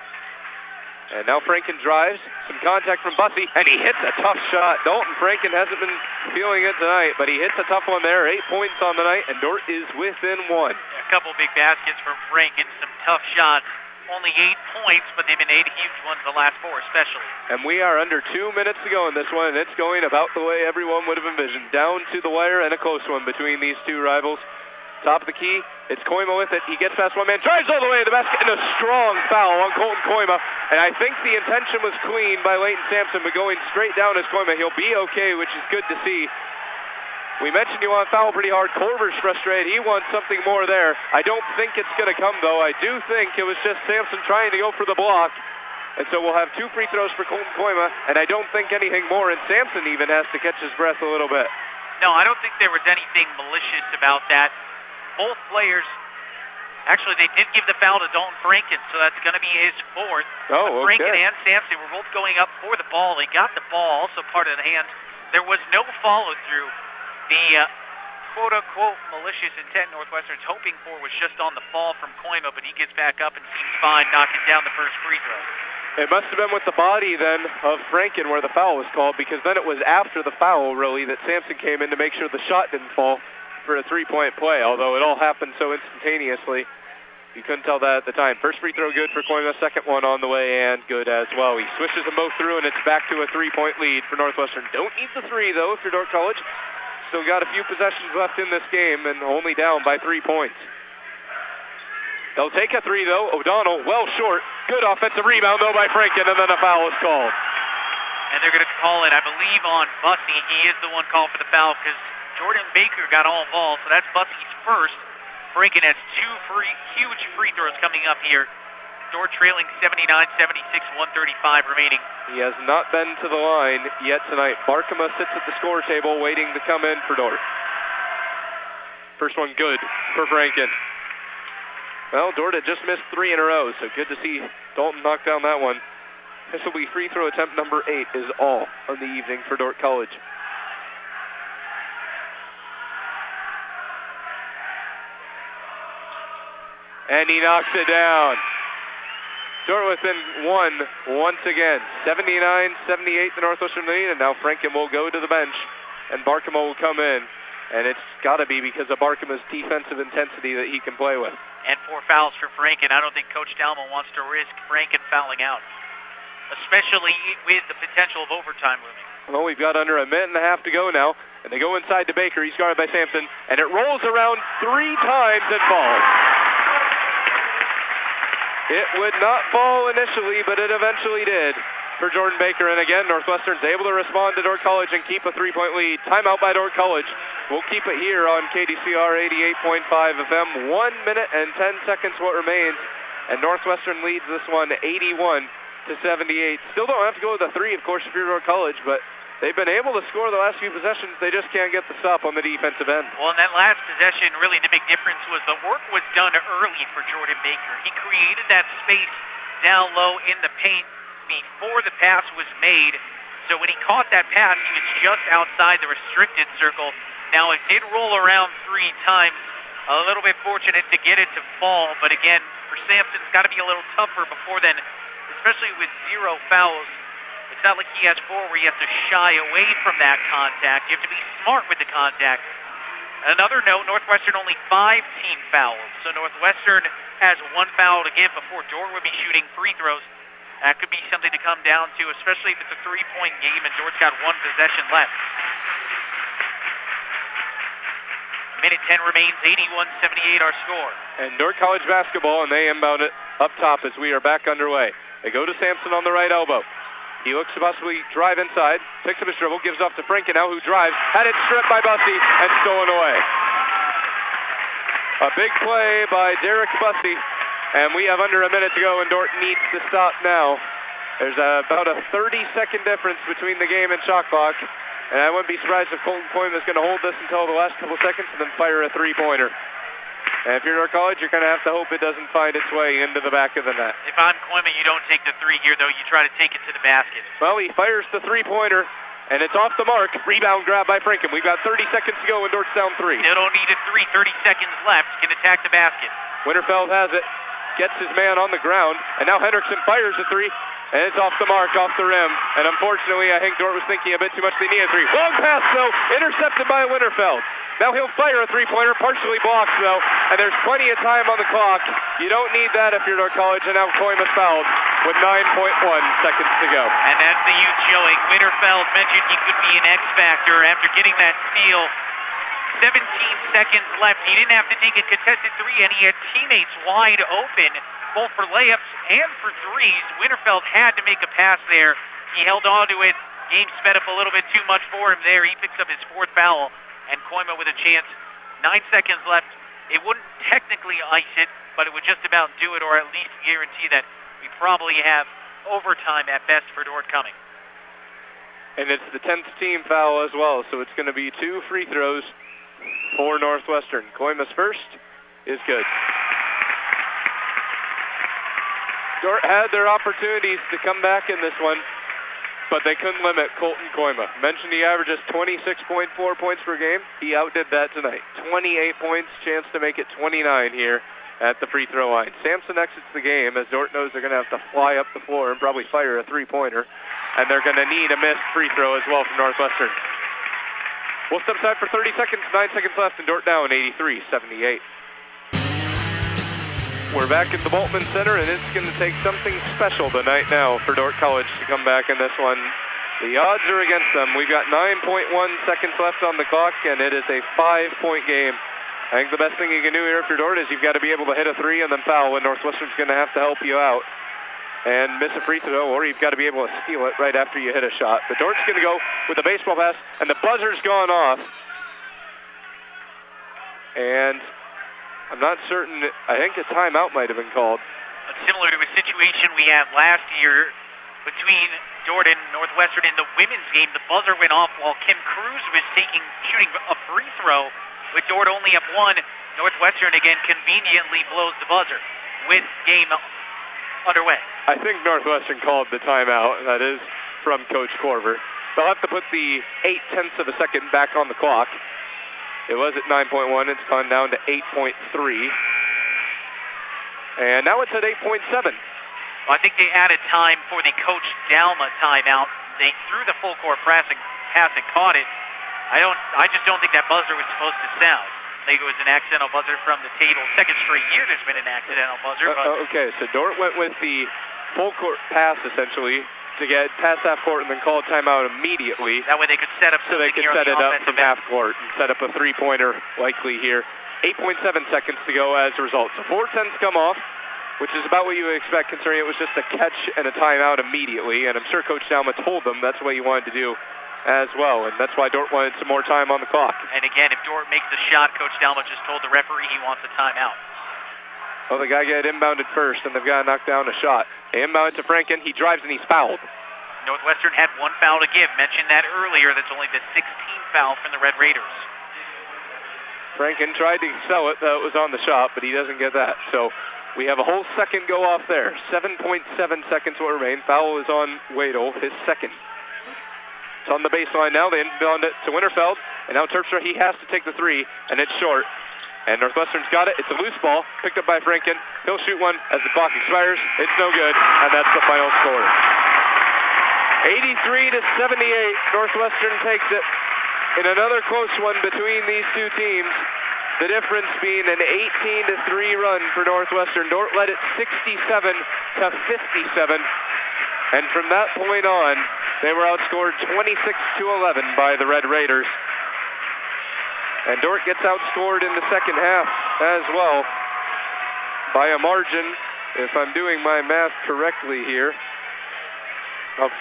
A: And now Franken drives, some contact from Bussey, and he hits a tough shot. Dalton Franken hasn't been feeling it tonight, but he hits a tough one there. 8 points on the night, and Dort is within 1.
B: A couple big baskets from Franken, some tough shots. Only 8 points, but they've been 8 huge ones the last 4 especially.
A: And we are under 2 minutes to go in this one, and it's going about the way everyone would have envisioned. Down to the wire, and a close one between these two rivals. Top of the key, it's Koima with it. He gets past one man, drives all the way to the basket, and a strong foul on Colton Koima. And I think the intention was clean by Leighton Sampson, but going straight down is Koima. He'll be okay, which is good to see. We mentioned you want to foul pretty hard. Corver's frustrated. He wants something more there. I don't think it's going to come, though. I do think it was just Sampson trying to go for the block. And so we'll have 2 free throws for Colton Koima, and I don't think anything more. And Sampson even has to catch his breath a little bit.
B: No, I don't think there was anything malicious about that. Both players, actually, they did give the foul to Dalton Franken, so that's going to be his 4th.
A: Oh,
B: okay. Franken
A: okay.
B: and Sampson were both going up for the ball. They got the ball, also part of the hands. There was no follow-through. The quote-unquote malicious intent Northwestern's hoping for was just on the fall from Koima, but he gets back up and seems fine, knocking down the first free throw.
A: It must have been with the body, then, of Franken where the foul was called, because then it was after the foul, really, that Sampson came in to make sure the shot didn't fall for a 3-point play, although it all happened so instantaneously. You couldn't tell that at the time. First free throw good for Koima, second one on the way, and good as well. He swishes them both through, and it's back to a 3-point lead for Northwestern. Don't need the 3, though, if you're Dordt College. Still got a few possessions left in this game, and only down by 3 points. They'll take a 3, though. O'Donnell, well short. Good offensive rebound, though, by Franken, and then a foul is called.
B: And they're going to call it, I believe, on Bussey. He is the one called for the foul, because Jordan Baker got all involved, so that's Bussey's first. Franken has 2 huge free throws coming up here. Dordt trailing 79-76, 135 remaining.
A: He has not been to the line yet tonight. Barkema sits at the score table waiting to come in for Dordt. First one good for Franken. Well, Dordt had just missed 3 in a row, so good to see Dalton knock down that one. This will be free throw attempt number 8 is all on the evening for Dordt College. And he knocks it down. Dordt within 1 once again. 79-78 the Northwestern lead, and now Franken will go to the bench, and Barkema will come in. And it's got to be because of Barkema's defensive intensity that he can play with.
B: And 4 fouls for Franken. I don't think Coach Dalman wants to risk Franken fouling out, especially with the potential of overtime looming.
A: Well, we've got under a minute and a half to go now, and they go inside to Baker. He's guarded by Sampson, and it rolls around 3 times and falls. It would not fall initially, but it eventually did for Jordan Baker. And again, Northwestern's able to respond to Dordt College and keep a 3-point lead. Timeout by Dordt College. We'll keep it here on KDCR 88.5 FM. 1 minute and 10 seconds what remains. And Northwestern leads this one 81-78. Still don't have to go with a 3, of course, if you're Dordt College, but they've been able to score the last few possessions. They just can't get the stop on the defensive end.
B: Well, in that last possession, really the big difference was the work was done early for Jordan Baker. He created that space down low in the paint before the pass was made. So when he caught that pass, he was just outside the restricted circle. Now, it did roll around 3 times. A little bit fortunate to get it to fall. But again, for Sampson, it's got to be a little tougher before then, especially with 0 fouls. It's not like he has 4 where you have to shy away from that contact. You have to be smart with the contact. Another note, Northwestern only 5 team fouls. So Northwestern has 1 foul to give before Dordt would be shooting free throws. That could be something to come down to, especially if it's a 3-point game and Dordt's got 1 possession left. Minute 10 remains, 81-78 our score.
A: And Dordt College basketball, and they inbound it up top as we are back underway. They go to Sampson on the right elbow. He looks to possibly drive inside, picks up his dribble, gives off to Franken now, who drives, had it stripped by Bussey, and stolen away. A big play by Derek Bussey, and we have under a minute to go, and Dordt needs to stop now. There's about a 30-second difference between the game and shot clock, and I wouldn't be surprised if Colton Koima is going to hold this until the last couple seconds and then fire a three-pointer. And if you're Dordt College, you're going to have to hope it doesn't find its way into the back of the net.
B: If I'm Koima, you don't take the three here, though. You try to take it to the basket.
A: Well, he fires the three-pointer, and it's off the mark. Rebound grab by Franken. We've got 30 seconds to go, and Dordt's down 3.
B: They don't need a 30 seconds left. Can attack the basket.
A: Winterfeld has it, gets his man on the ground, and now Hendrickson fires a 3, and it's off the mark, off the rim. And unfortunately, I think Dordt was thinking a bit too much. They need a 3. Long pass, though, intercepted by Winterfeld. Now he'll fire a three-pointer, partially blocked, though, and there's plenty of time on the clock. You don't need that if you're Dordt College, and now Koima fouled with 9.1 seconds to go.
B: And that's the huge showing. Winterfeld mentioned he could be an X factor after getting that steal. 17 seconds left. He didn't have to take a contested 3, and he had teammates wide open, both for layups and for threes. Winterfeld had to make a pass there. He held on to it. Game sped up a little bit too much for him there. He picks up his 4th foul. And Koima with a chance. 9 seconds left. It wouldn't technically ice it, but it would just about do it, or at least guarantee that we probably have overtime at best for Dordt coming.
A: And it's the 10th team foul as well, so it's going to be 2 free throws for Northwestern. Koima's first is good. Dordt had their opportunities to come back in this one, but they couldn't limit Colton Koima. Mentioned he averages 26.4 points per game. He outdid that tonight. 28 points, chance to make it 29 here at the free throw line. Sampson exits the game as Dordt knows they're going to have to fly up the floor and probably fire a three-pointer. And they're going to need a missed free throw as well from Northwestern. We'll step aside for 30 seconds, 9 seconds left, and Dordt down 83-78. We're back at the Bultman Center, and it's going to take something special tonight now for Dordt College to come back in this one. The odds are against them. We've got 9.1 seconds left on the clock, and it is a 5-point game. I think the best thing you can do here if you're Dordt is you've got to be able to hit a 3 and then foul, and Northwestern's going to have to help you out and miss a free throw, or you've got to be able to steal it right after you hit a shot. But Dordt's going to go with a baseball pass, and the buzzer's gone off. And I'm not certain. I think a timeout might have been called.
B: Similar to a situation we had last year between Dordt and Northwestern in the women's game. The buzzer went off while Kim Cruz was shooting a free throw. With Dordt only up 1, Northwestern again conveniently blows the buzzer with game underway.
A: I think Northwestern called the timeout. That is from Coach Korver. They'll have to put the 0.8 of a second back on the clock. It was at 9.1. It's gone down to 8.3. And now it's at 8.7.
B: Well, I think they added time for the Coach Dalma timeout. They threw the full court pass and caught it. I just don't think that buzzer was supposed to sound. I think it was an accidental buzzer from the table. Second straight year there's been an accidental buzzer.
A: Okay, so Dordt went with the full court pass essentially to get past half court and then call a timeout immediately.
B: That way they could set up
A: so they could set it up from half court and set up a three-pointer likely here. 8.7 seconds to go as a result. So 4-10s come off, which is about what you would expect considering it was just a catch and a timeout immediately. And I'm sure Coach Dalma told them that's what he wanted to do as well. And that's why Dordt wanted some more time on the clock.
B: And again, if Dordt makes a shot, Coach Dalma just told the referee he wants a timeout.
A: Well, the guy got inbounded first, and they've got to knock down a shot. They inbound to Franken. He drives, and he's fouled.
B: Northwestern had 1 foul to give. Mentioned that earlier. That's only the 16th foul from the Red Raiders.
A: Franken tried to sell it. That was on the shot, but he doesn't get that. So we have a whole second go off there. 7.7 seconds will remain. Foul is on Wadle, his second. It's on the baseline now. They inbound it to Winterfeld, and now Terpstra, he has to take the 3, and it's short. And Northwestern's got it. It's a loose ball, picked up by Franken. He'll shoot one as the clock expires. It's no good, and that's the final score. 83-78, Northwestern takes it in another close one between these two teams. The difference being an 18-3 run for Northwestern. Dordt led it 67-57, and from that point on, they were outscored 26-11 by the Red Raiders. And Dordt gets outscored in the second half as well by a margin, if I'm doing my math correctly here, of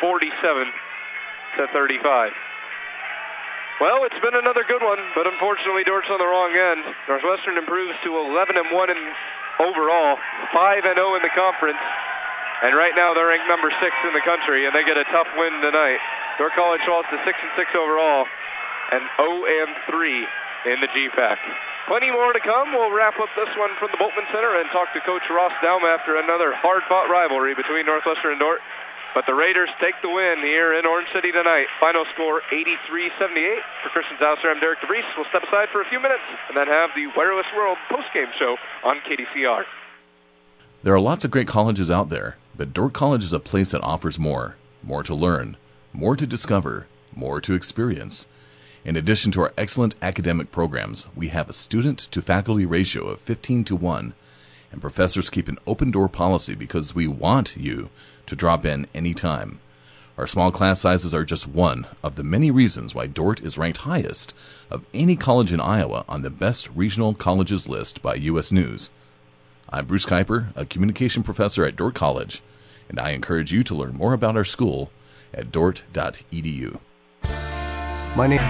A: 47-35. Well, it's been another good one, but unfortunately Dort's on the wrong end. Northwestern improves to 11-1 in overall, 5-0 in the conference, and right now they're ranked number 6 in the country, and they get a tough win tonight. Dordt College falls to 6-6 overall, and 0-3 in the GPAC. Plenty more to come. We'll wrap up this one from the Bultman Center and talk to Coach Ross Daum after another hard-fought rivalry between Northwestern and Dordt. But the Raiders take the win here in Orange City tonight. Final score 83-78. For Christian Zauser, I'm Derek DeVries. We'll step aside for a few minutes and then have the Wireless World postgame show on KDCR.
C: There are lots of great colleges out there, but Dordt College is a place that offers more to learn, more to discover, more to experience. In addition to our excellent academic programs, we have a student-to-faculty ratio of 15-1, and professors keep an open-door policy because we want you to drop in anytime. Our small class sizes are just one of the many reasons why Dordt is ranked highest of any college in Iowa on the best regional colleges list by U.S. News. I'm Bruce Kuiper, a communication professor at Dordt College, and I encourage you to learn more about our school at dordt.edu.
D: My name.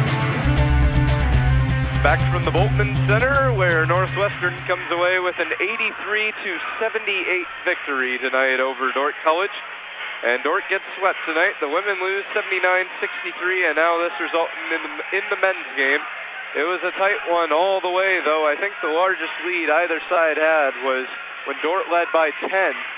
A: Back from the Bultman Center, where Northwestern comes away with an 83-78 victory tonight over Dordt College. And Dordt gets swept tonight. The women lose 79-63, and now this resulting in the men's game. It was a tight one all the way, though. I think the largest lead either side had was when Dordt led by 10,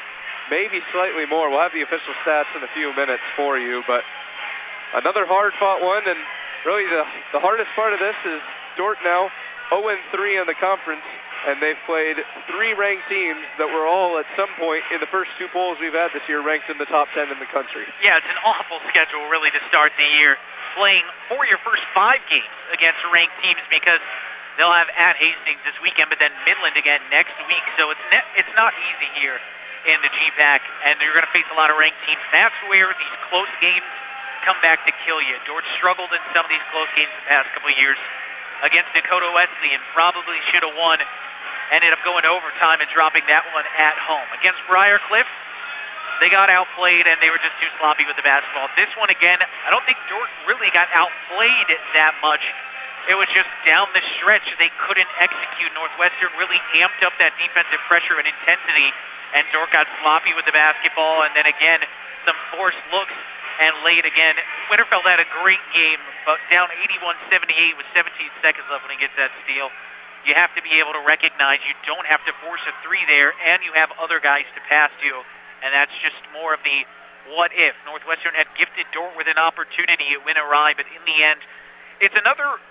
A: maybe slightly more. We'll have the official stats in a few minutes for you, but another hard-fought one, and really the hardest part of this is Dordt now 0-3 in the conference, and they've played 3 ranked teams that were all at some point in the first 2 polls we've had this year ranked in the top 10 in the country.
B: Yeah, it's an awful schedule really to start the year, playing for your first 5 games against ranked teams, because they'll have at Hastings this weekend, but then Midland again next week. So it's not easy here in the GPAC, and you're going to face a lot of ranked teams. That's where these close games come back to kill you. Dordt struggled in some of these close games the past couple of years against Dakota Wesleyan, probably should have won, ended up going to overtime and dropping that one at home. Against Briar Cliff, they got outplayed and they were just too sloppy with the basketball. This one again, I don't think Dordt really got outplayed that much. It was just down the stretch they couldn't execute. Northwestern really amped up that defensive pressure and intensity, and Dordt got sloppy with the basketball, and then again, some forced looks and late again. Winterfeld had a great game, but down 81-78 with 17 seconds left when he gets that steal. You have to be able to recognize you don't have to force a 3 there, and you have other guys to pass to, and that's just more of the what if. Northwestern had gifted Dordt with an opportunity, it went awry, but in the end, it's another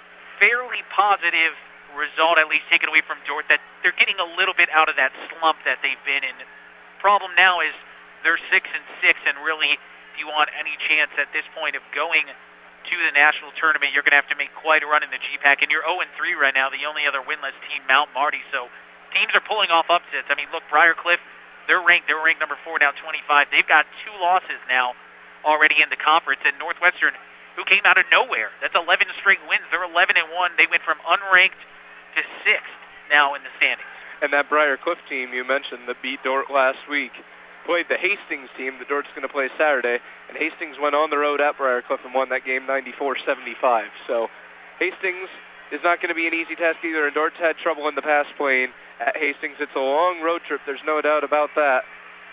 B: fairly positive result, at least taken away from Dordt, that they're getting a little bit out of that slump that they've been in. Problem now is they're 6-6, and really, if you want any chance at this point of going to the national tournament, you're going to have to make quite a run in the GPAC, and you're 0-3 right now, the only other winless team, Mount Marty, so teams are pulling off upsets. I mean, look, Briar Cliff, they're ranked number 4, down 25. They've got 2 losses now already in the conference, and Northwestern, who came out of nowhere, that's 11 straight wins. They're 11-1. They went from unranked to 6th now in the standings.
A: And that Briar Cliff team you mentioned that beat Dordt last week played the Hastings team that Dort's going to play Saturday, and Hastings went on the road at Briar Cliff and won that game 94-75. So Hastings is not going to be an easy task either, and Dort's had trouble in the past playing at Hastings. It's a long road trip, there's no doubt about that.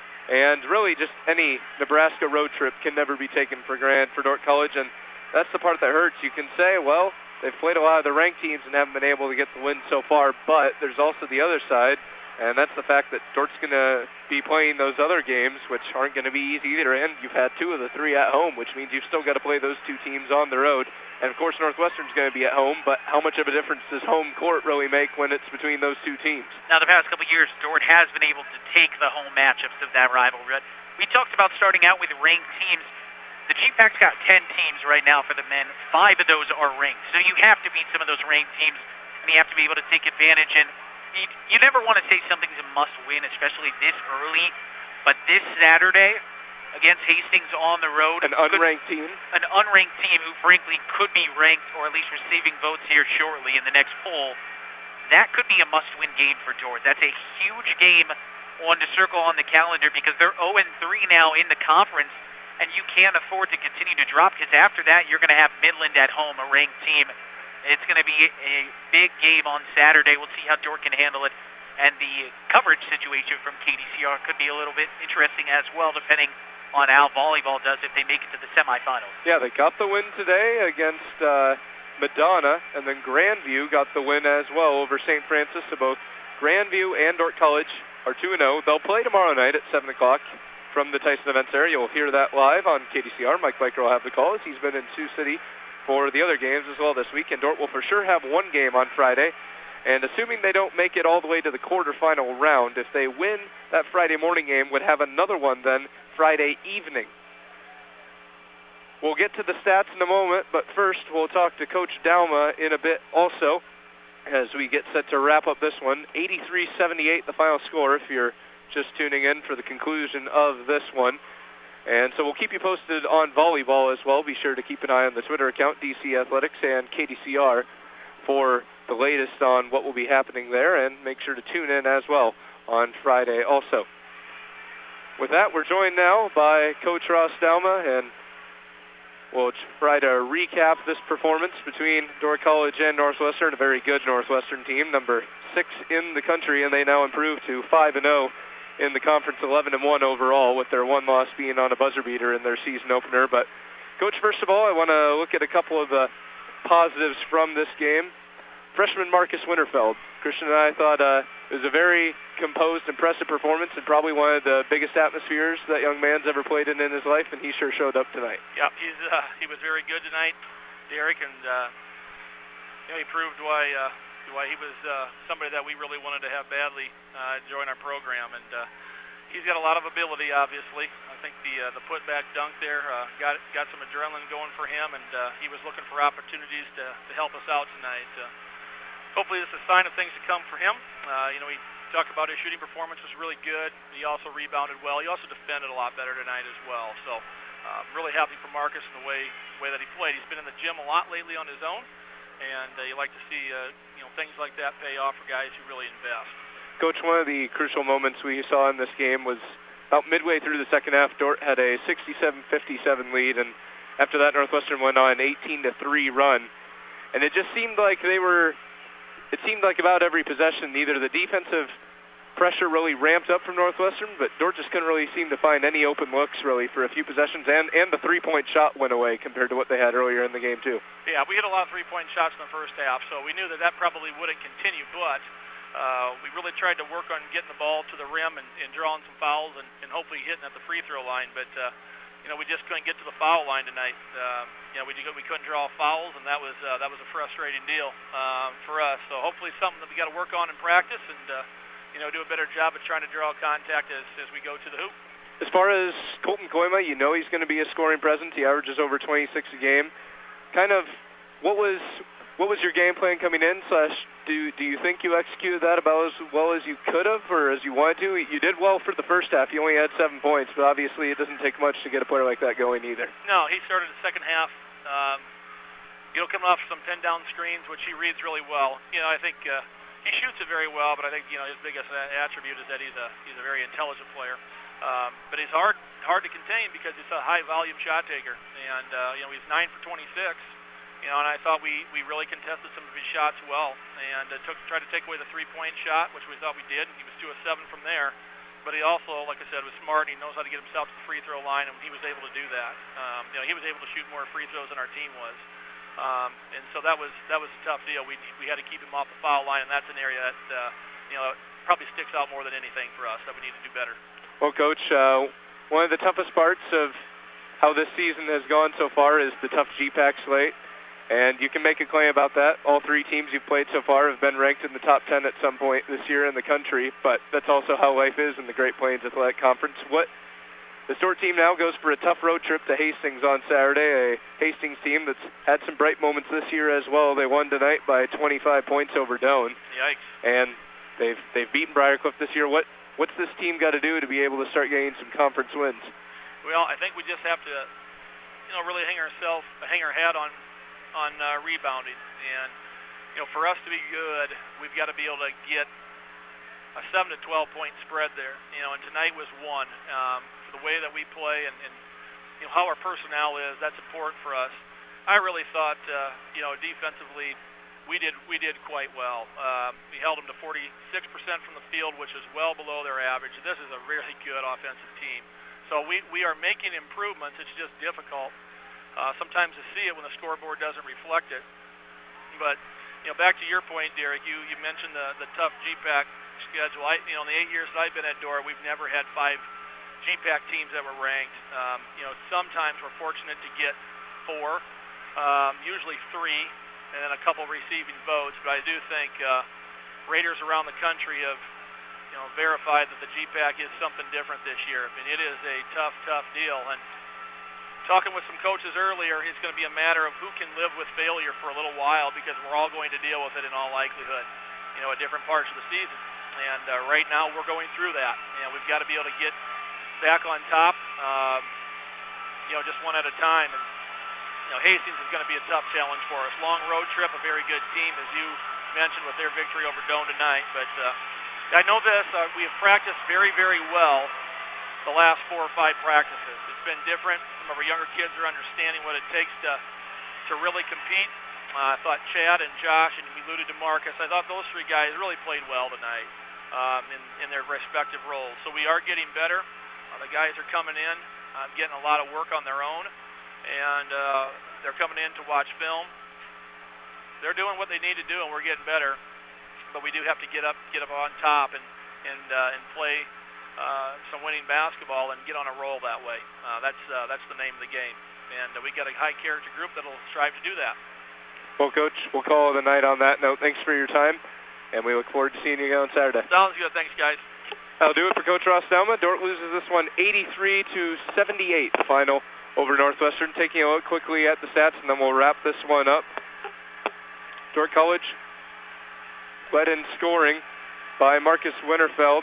A: And really just any Nebraska road trip can never be taken for granted for Dordt College, and that's the part that hurts. You can say, well, they've played a lot of the ranked teams and haven't been able to get the win so far, but there's also the other side, and that's the fact that Dort's going to be playing those other games, which aren't going to be easy either, and you've had 2 of the 3 at home, which means you've still got to play those 2 teams on the road. And, of course, Northwestern's going to be at home, but how much of a difference does home court really make when it's between those 2 teams?
B: Now, the past couple of years, Dordt has been able to take the home matchups of that rivalry. We talked about starting out with ranked teams. The GPAC's got 10 teams right now for the men. 5 of those are ranked. So you have to beat some of those ranked teams, and you have to be able to take advantage. And you never want to say something's a must-win, especially this early. But this Saturday against Hastings on the road,
A: an unranked team
B: who frankly could be ranked or at least receiving votes here shortly in the next poll, that could be a must-win game for Dordt. That's a huge game one to circle on the calendar because they're 0-3 now in the conference, and you can't afford to continue to drop because after that you're going to have Midland at home, a ranked team. It's going to be a big game on Saturday. We'll see how Dordt can handle it. And the coverage situation from KDCR could be a little bit interesting as well, depending on how volleyball does if they make it to the semifinals.
A: Yeah, they got the win today against Madonna, and then Grandview got the win as well over St. Francis. So both Grandview and Dordt College are 2-0. They'll play tomorrow night at 7 o'clock from the Tyson Event Center. You'll hear that live on KDCR. Mike Biker will have the call as he's been in Sioux City for the other games as well this week. And Dordt will for sure have one game on Friday. And assuming they don't make it all the way to the quarterfinal round, if they win that Friday morning game, would have another one then Friday evening. We'll get to the stats in a moment, but first we'll talk to Coach Dauma in a bit also as we get set to wrap up this one. 83-78 the final score if you're just tuning in for the conclusion of this one. And so we'll keep you posted on volleyball as well. Be sure to keep an eye on the Twitter account, DC Athletics and KDCR, for the latest on what will be happening there, and make sure to tune in as well on Friday also. With that, we're joined now by Coach Ross Dauma, and we'll try to recap this performance between Dordt College and Northwestern, a very good Northwestern team, number 6 in the country, and they now improve to 5-0 in the conference, 11-1 overall, with their one loss being on a buzzer beater in their season opener. But, Coach, first of all, I want to look at a couple of the positives from this game. Freshman Marcus Winterfeld. Christian and I thought it was a very composed, impressive performance, and probably one of the biggest atmospheres that young man's ever played in his life, and he sure showed up tonight.
E: Yeah, he was very good tonight, Derek, and he proved why he was somebody that we really wanted to have badly join our program, and he's got a lot of ability, obviously. I think the putback dunk there got some adrenaline going for him, and he was looking for opportunities to help us out tonight. Hopefully this is a sign of things to come for him. We talked about his shooting performance was really good. He also rebounded well. He also defended a lot better tonight as well. So I'm really happy for Marcus in the way that he played. He's been in the gym a lot lately on his own, and you like to see things like that pay off for guys who really invest.
A: Coach, one of the crucial moments we saw in this game was about midway through the second half. Dordt had a 67-57 lead, and after that Northwestern went on an 18-3 run. And it just seemed like about every possession, either the defensive pressure really ramped up from Northwestern, but Dordt just couldn't really seem to find any open looks really for a few possessions, and the three-point shot went away compared to what they had earlier in the game too.
E: Yeah, we hit a lot of three-point shots in the first half, so we knew that probably wouldn't continue, but we really tried to work on getting the ball to the rim and drawing some fouls and hopefully hitting at the free throw line, but we just couldn't get to the foul line tonight. We couldn't draw fouls, and that was a frustrating deal for us. So hopefully something that we got to work on in practice and do a better job of trying to draw contact as we go to the hoop.
A: As far as Colton Koima, he's going to be a scoring presence. He averages over 26 a game. Kind of, what was your game plan coming in? Do you think you executed that about as well as you could have, or as you wanted to? You did well for the first half. You only had 7 points, but obviously it doesn't take much to get a player like that going either.
E: No, he started the second half, coming off some pin-down screens, which he reads really well. I think he shoots it very well, but I think his biggest attribute is that he's a very intelligent player. But he's hard to contain because he's a high-volume shot taker, and he's 9 for 26. And I thought we really contested some of his shots well, and tried to take away the three-point shot, which we thought we did, and he was 2 of 7 from there. But he also, like I said, was smart, and he knows how to get himself to the free throw line, and he was able to do that. He was able to shoot more free throws than our team was. And so that was a tough deal. We had to keep him off the foul line, and that's an area that probably sticks out more than anything for us that we need to do better.
A: Well, Coach, one of the toughest parts of how this season has gone so far is the tough GPAC slate. And you can make a claim about that. All 3 teams you've played so far have been ranked in the top 10 at some point this year in the country, but that's also how life is in the Great Plains Athletic Conference. The Dordt team now goes for a tough road trip to Hastings on Saturday, a Hastings team that's had some bright moments this year as well. They won tonight by 25 points over Doane.
E: Yikes.
A: And they've beaten Briarcliff this year. What's this team got to do to be able to start getting some conference wins?
E: Well, I think we just have to, really hang our hat on rebounding, and for us to be good, we've got to be able to get a 7 to 12 point spread there. And tonight was one. For the way that we play and how our personnel is, that's important for us. I really thought, defensively, we did quite well. We held them to 46% from the field, which is well below their average. This is a really good offensive team. So we are making improvements. It's just difficult sometimes to see it when the scoreboard doesn't reflect it. But back to your point, Derek, you mentioned the tough GPAC schedule. In the 8 years that I've been at Dordt, we've never had 5 GPAC teams that were ranked. Sometimes we're fortunate to get 4, usually 3, and then a couple receiving votes. But I do think raters around the country have verified that the GPAC is something different this year. I mean, it is a tough deal. And talking with some coaches earlier, it's going to be a matter of who can live with failure for a little while, because we're all going to deal with it in all likelihood, at different parts of the season. And right now we're going through that. We've got to be able to get back on top, just one at a time. And Hastings is going to be a tough challenge for us. Long road trip, a very good team, as you mentioned, with their victory over Doane tonight. But I know this, we have practiced very, very well the last 4 or 5 practices. It's been different. Some of our younger kids are understanding what it takes to really compete. I thought Chad and Josh, and we alluded to Marcus, I thought those 3 guys really played well tonight in their respective roles. So we are getting better. The guys are coming in, getting a lot of work on their own, and they're coming in to watch film. They're doing what they need to do, and we're getting better. But we do have to get up on top and play some winning basketball and get on a roll that way. That's the name of the game, and we got a high character group that'll strive to do that.
A: Well, Coach, we'll call it a night on that note. Thanks for your time, and we look forward to seeing you again on Saturday.
E: Sounds good. Thanks, guys.
A: That'll do it for Coach Ross Delma. Dordt loses this one 83-78, the final over Northwestern. Taking a look quickly at the stats, and then we'll wrap this one up. Dordt College led in scoring by Marcus Winterfeld,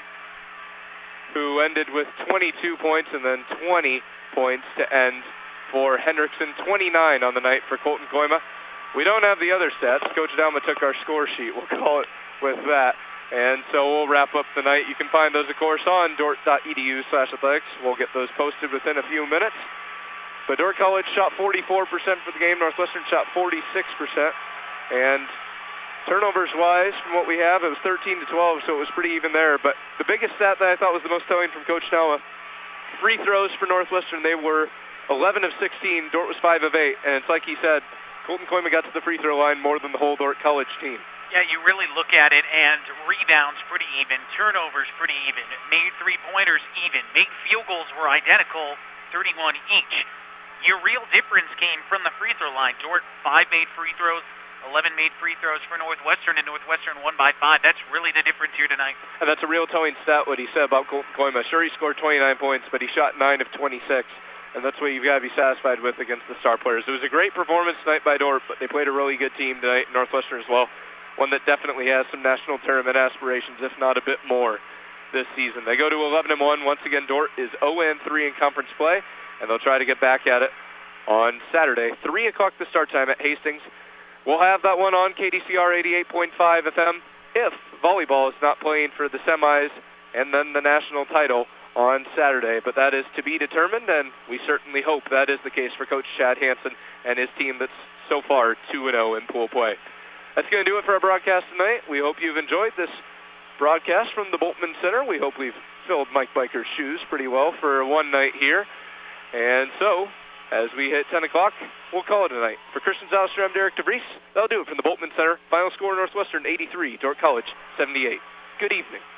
A: who ended with 22 points, and then 20 points to end for Hendrickson. 29 on the night for Colton Koima. We don't have the other stats. Coach Delma took our score sheet. We'll call it with that. And so we'll wrap up the night. You can find those, of course, on dordt.edu/athletics. We'll get those posted within a few minutes. But Dordt College shot 44% for the game. Northwestern shot 46%. And turnovers-wise, from what we have, it was 13-12, so it was pretty even there. But the biggest stat that I thought was the most telling from Coach Delma, free throws for Northwestern, they were 11 of 16. Dordt was 5 of 8. And it's like he said, Colton Koima got to the free throw line more than the whole Dordt College team.
B: Yeah, you really look at it, and rebounds pretty even, turnovers pretty even, made three-pointers even, made field goals were identical, 31 each. Your real difference came from the free throw line. Dordt 5 made free throws, 11 made free throws for Northwestern, and Northwestern won by 5. That's really the difference here tonight.
A: And that's a real telling stat, what he said about Colton Koima. Sure, he scored 29 points, but he shot 9 of 26. And that's what you've got to be satisfied with against the star players. It was a great performance tonight by Dordt, but they played a really good team tonight, Northwestern as well. One that definitely has some national tournament aspirations, if not a bit more, this season. They go to 11-1. Once again, Dordt is 0-3 in conference play, and they'll try to get back at it on Saturday. 3 o'clock the start time at Hastings. We'll have that one on KDCR 88.5 FM if volleyball is not playing for the semis and then the national title on Saturday. But that is to be determined, and we certainly hope that is the case for Coach Chad Hansen and his team that's so far 2-0 in pool play. That's going to do it for our broadcast tonight. We hope you've enjoyed this broadcast from the Bultman Center. We hope we've filled Mike Biker's shoes pretty well for one night here. And so, as we hit 10 o'clock, we'll call it a night. For Christian Zalster, I'm Derek DeVries. That'll do it from the Bultman Center. Final score, Northwestern 83, Dordt College 78. Good evening.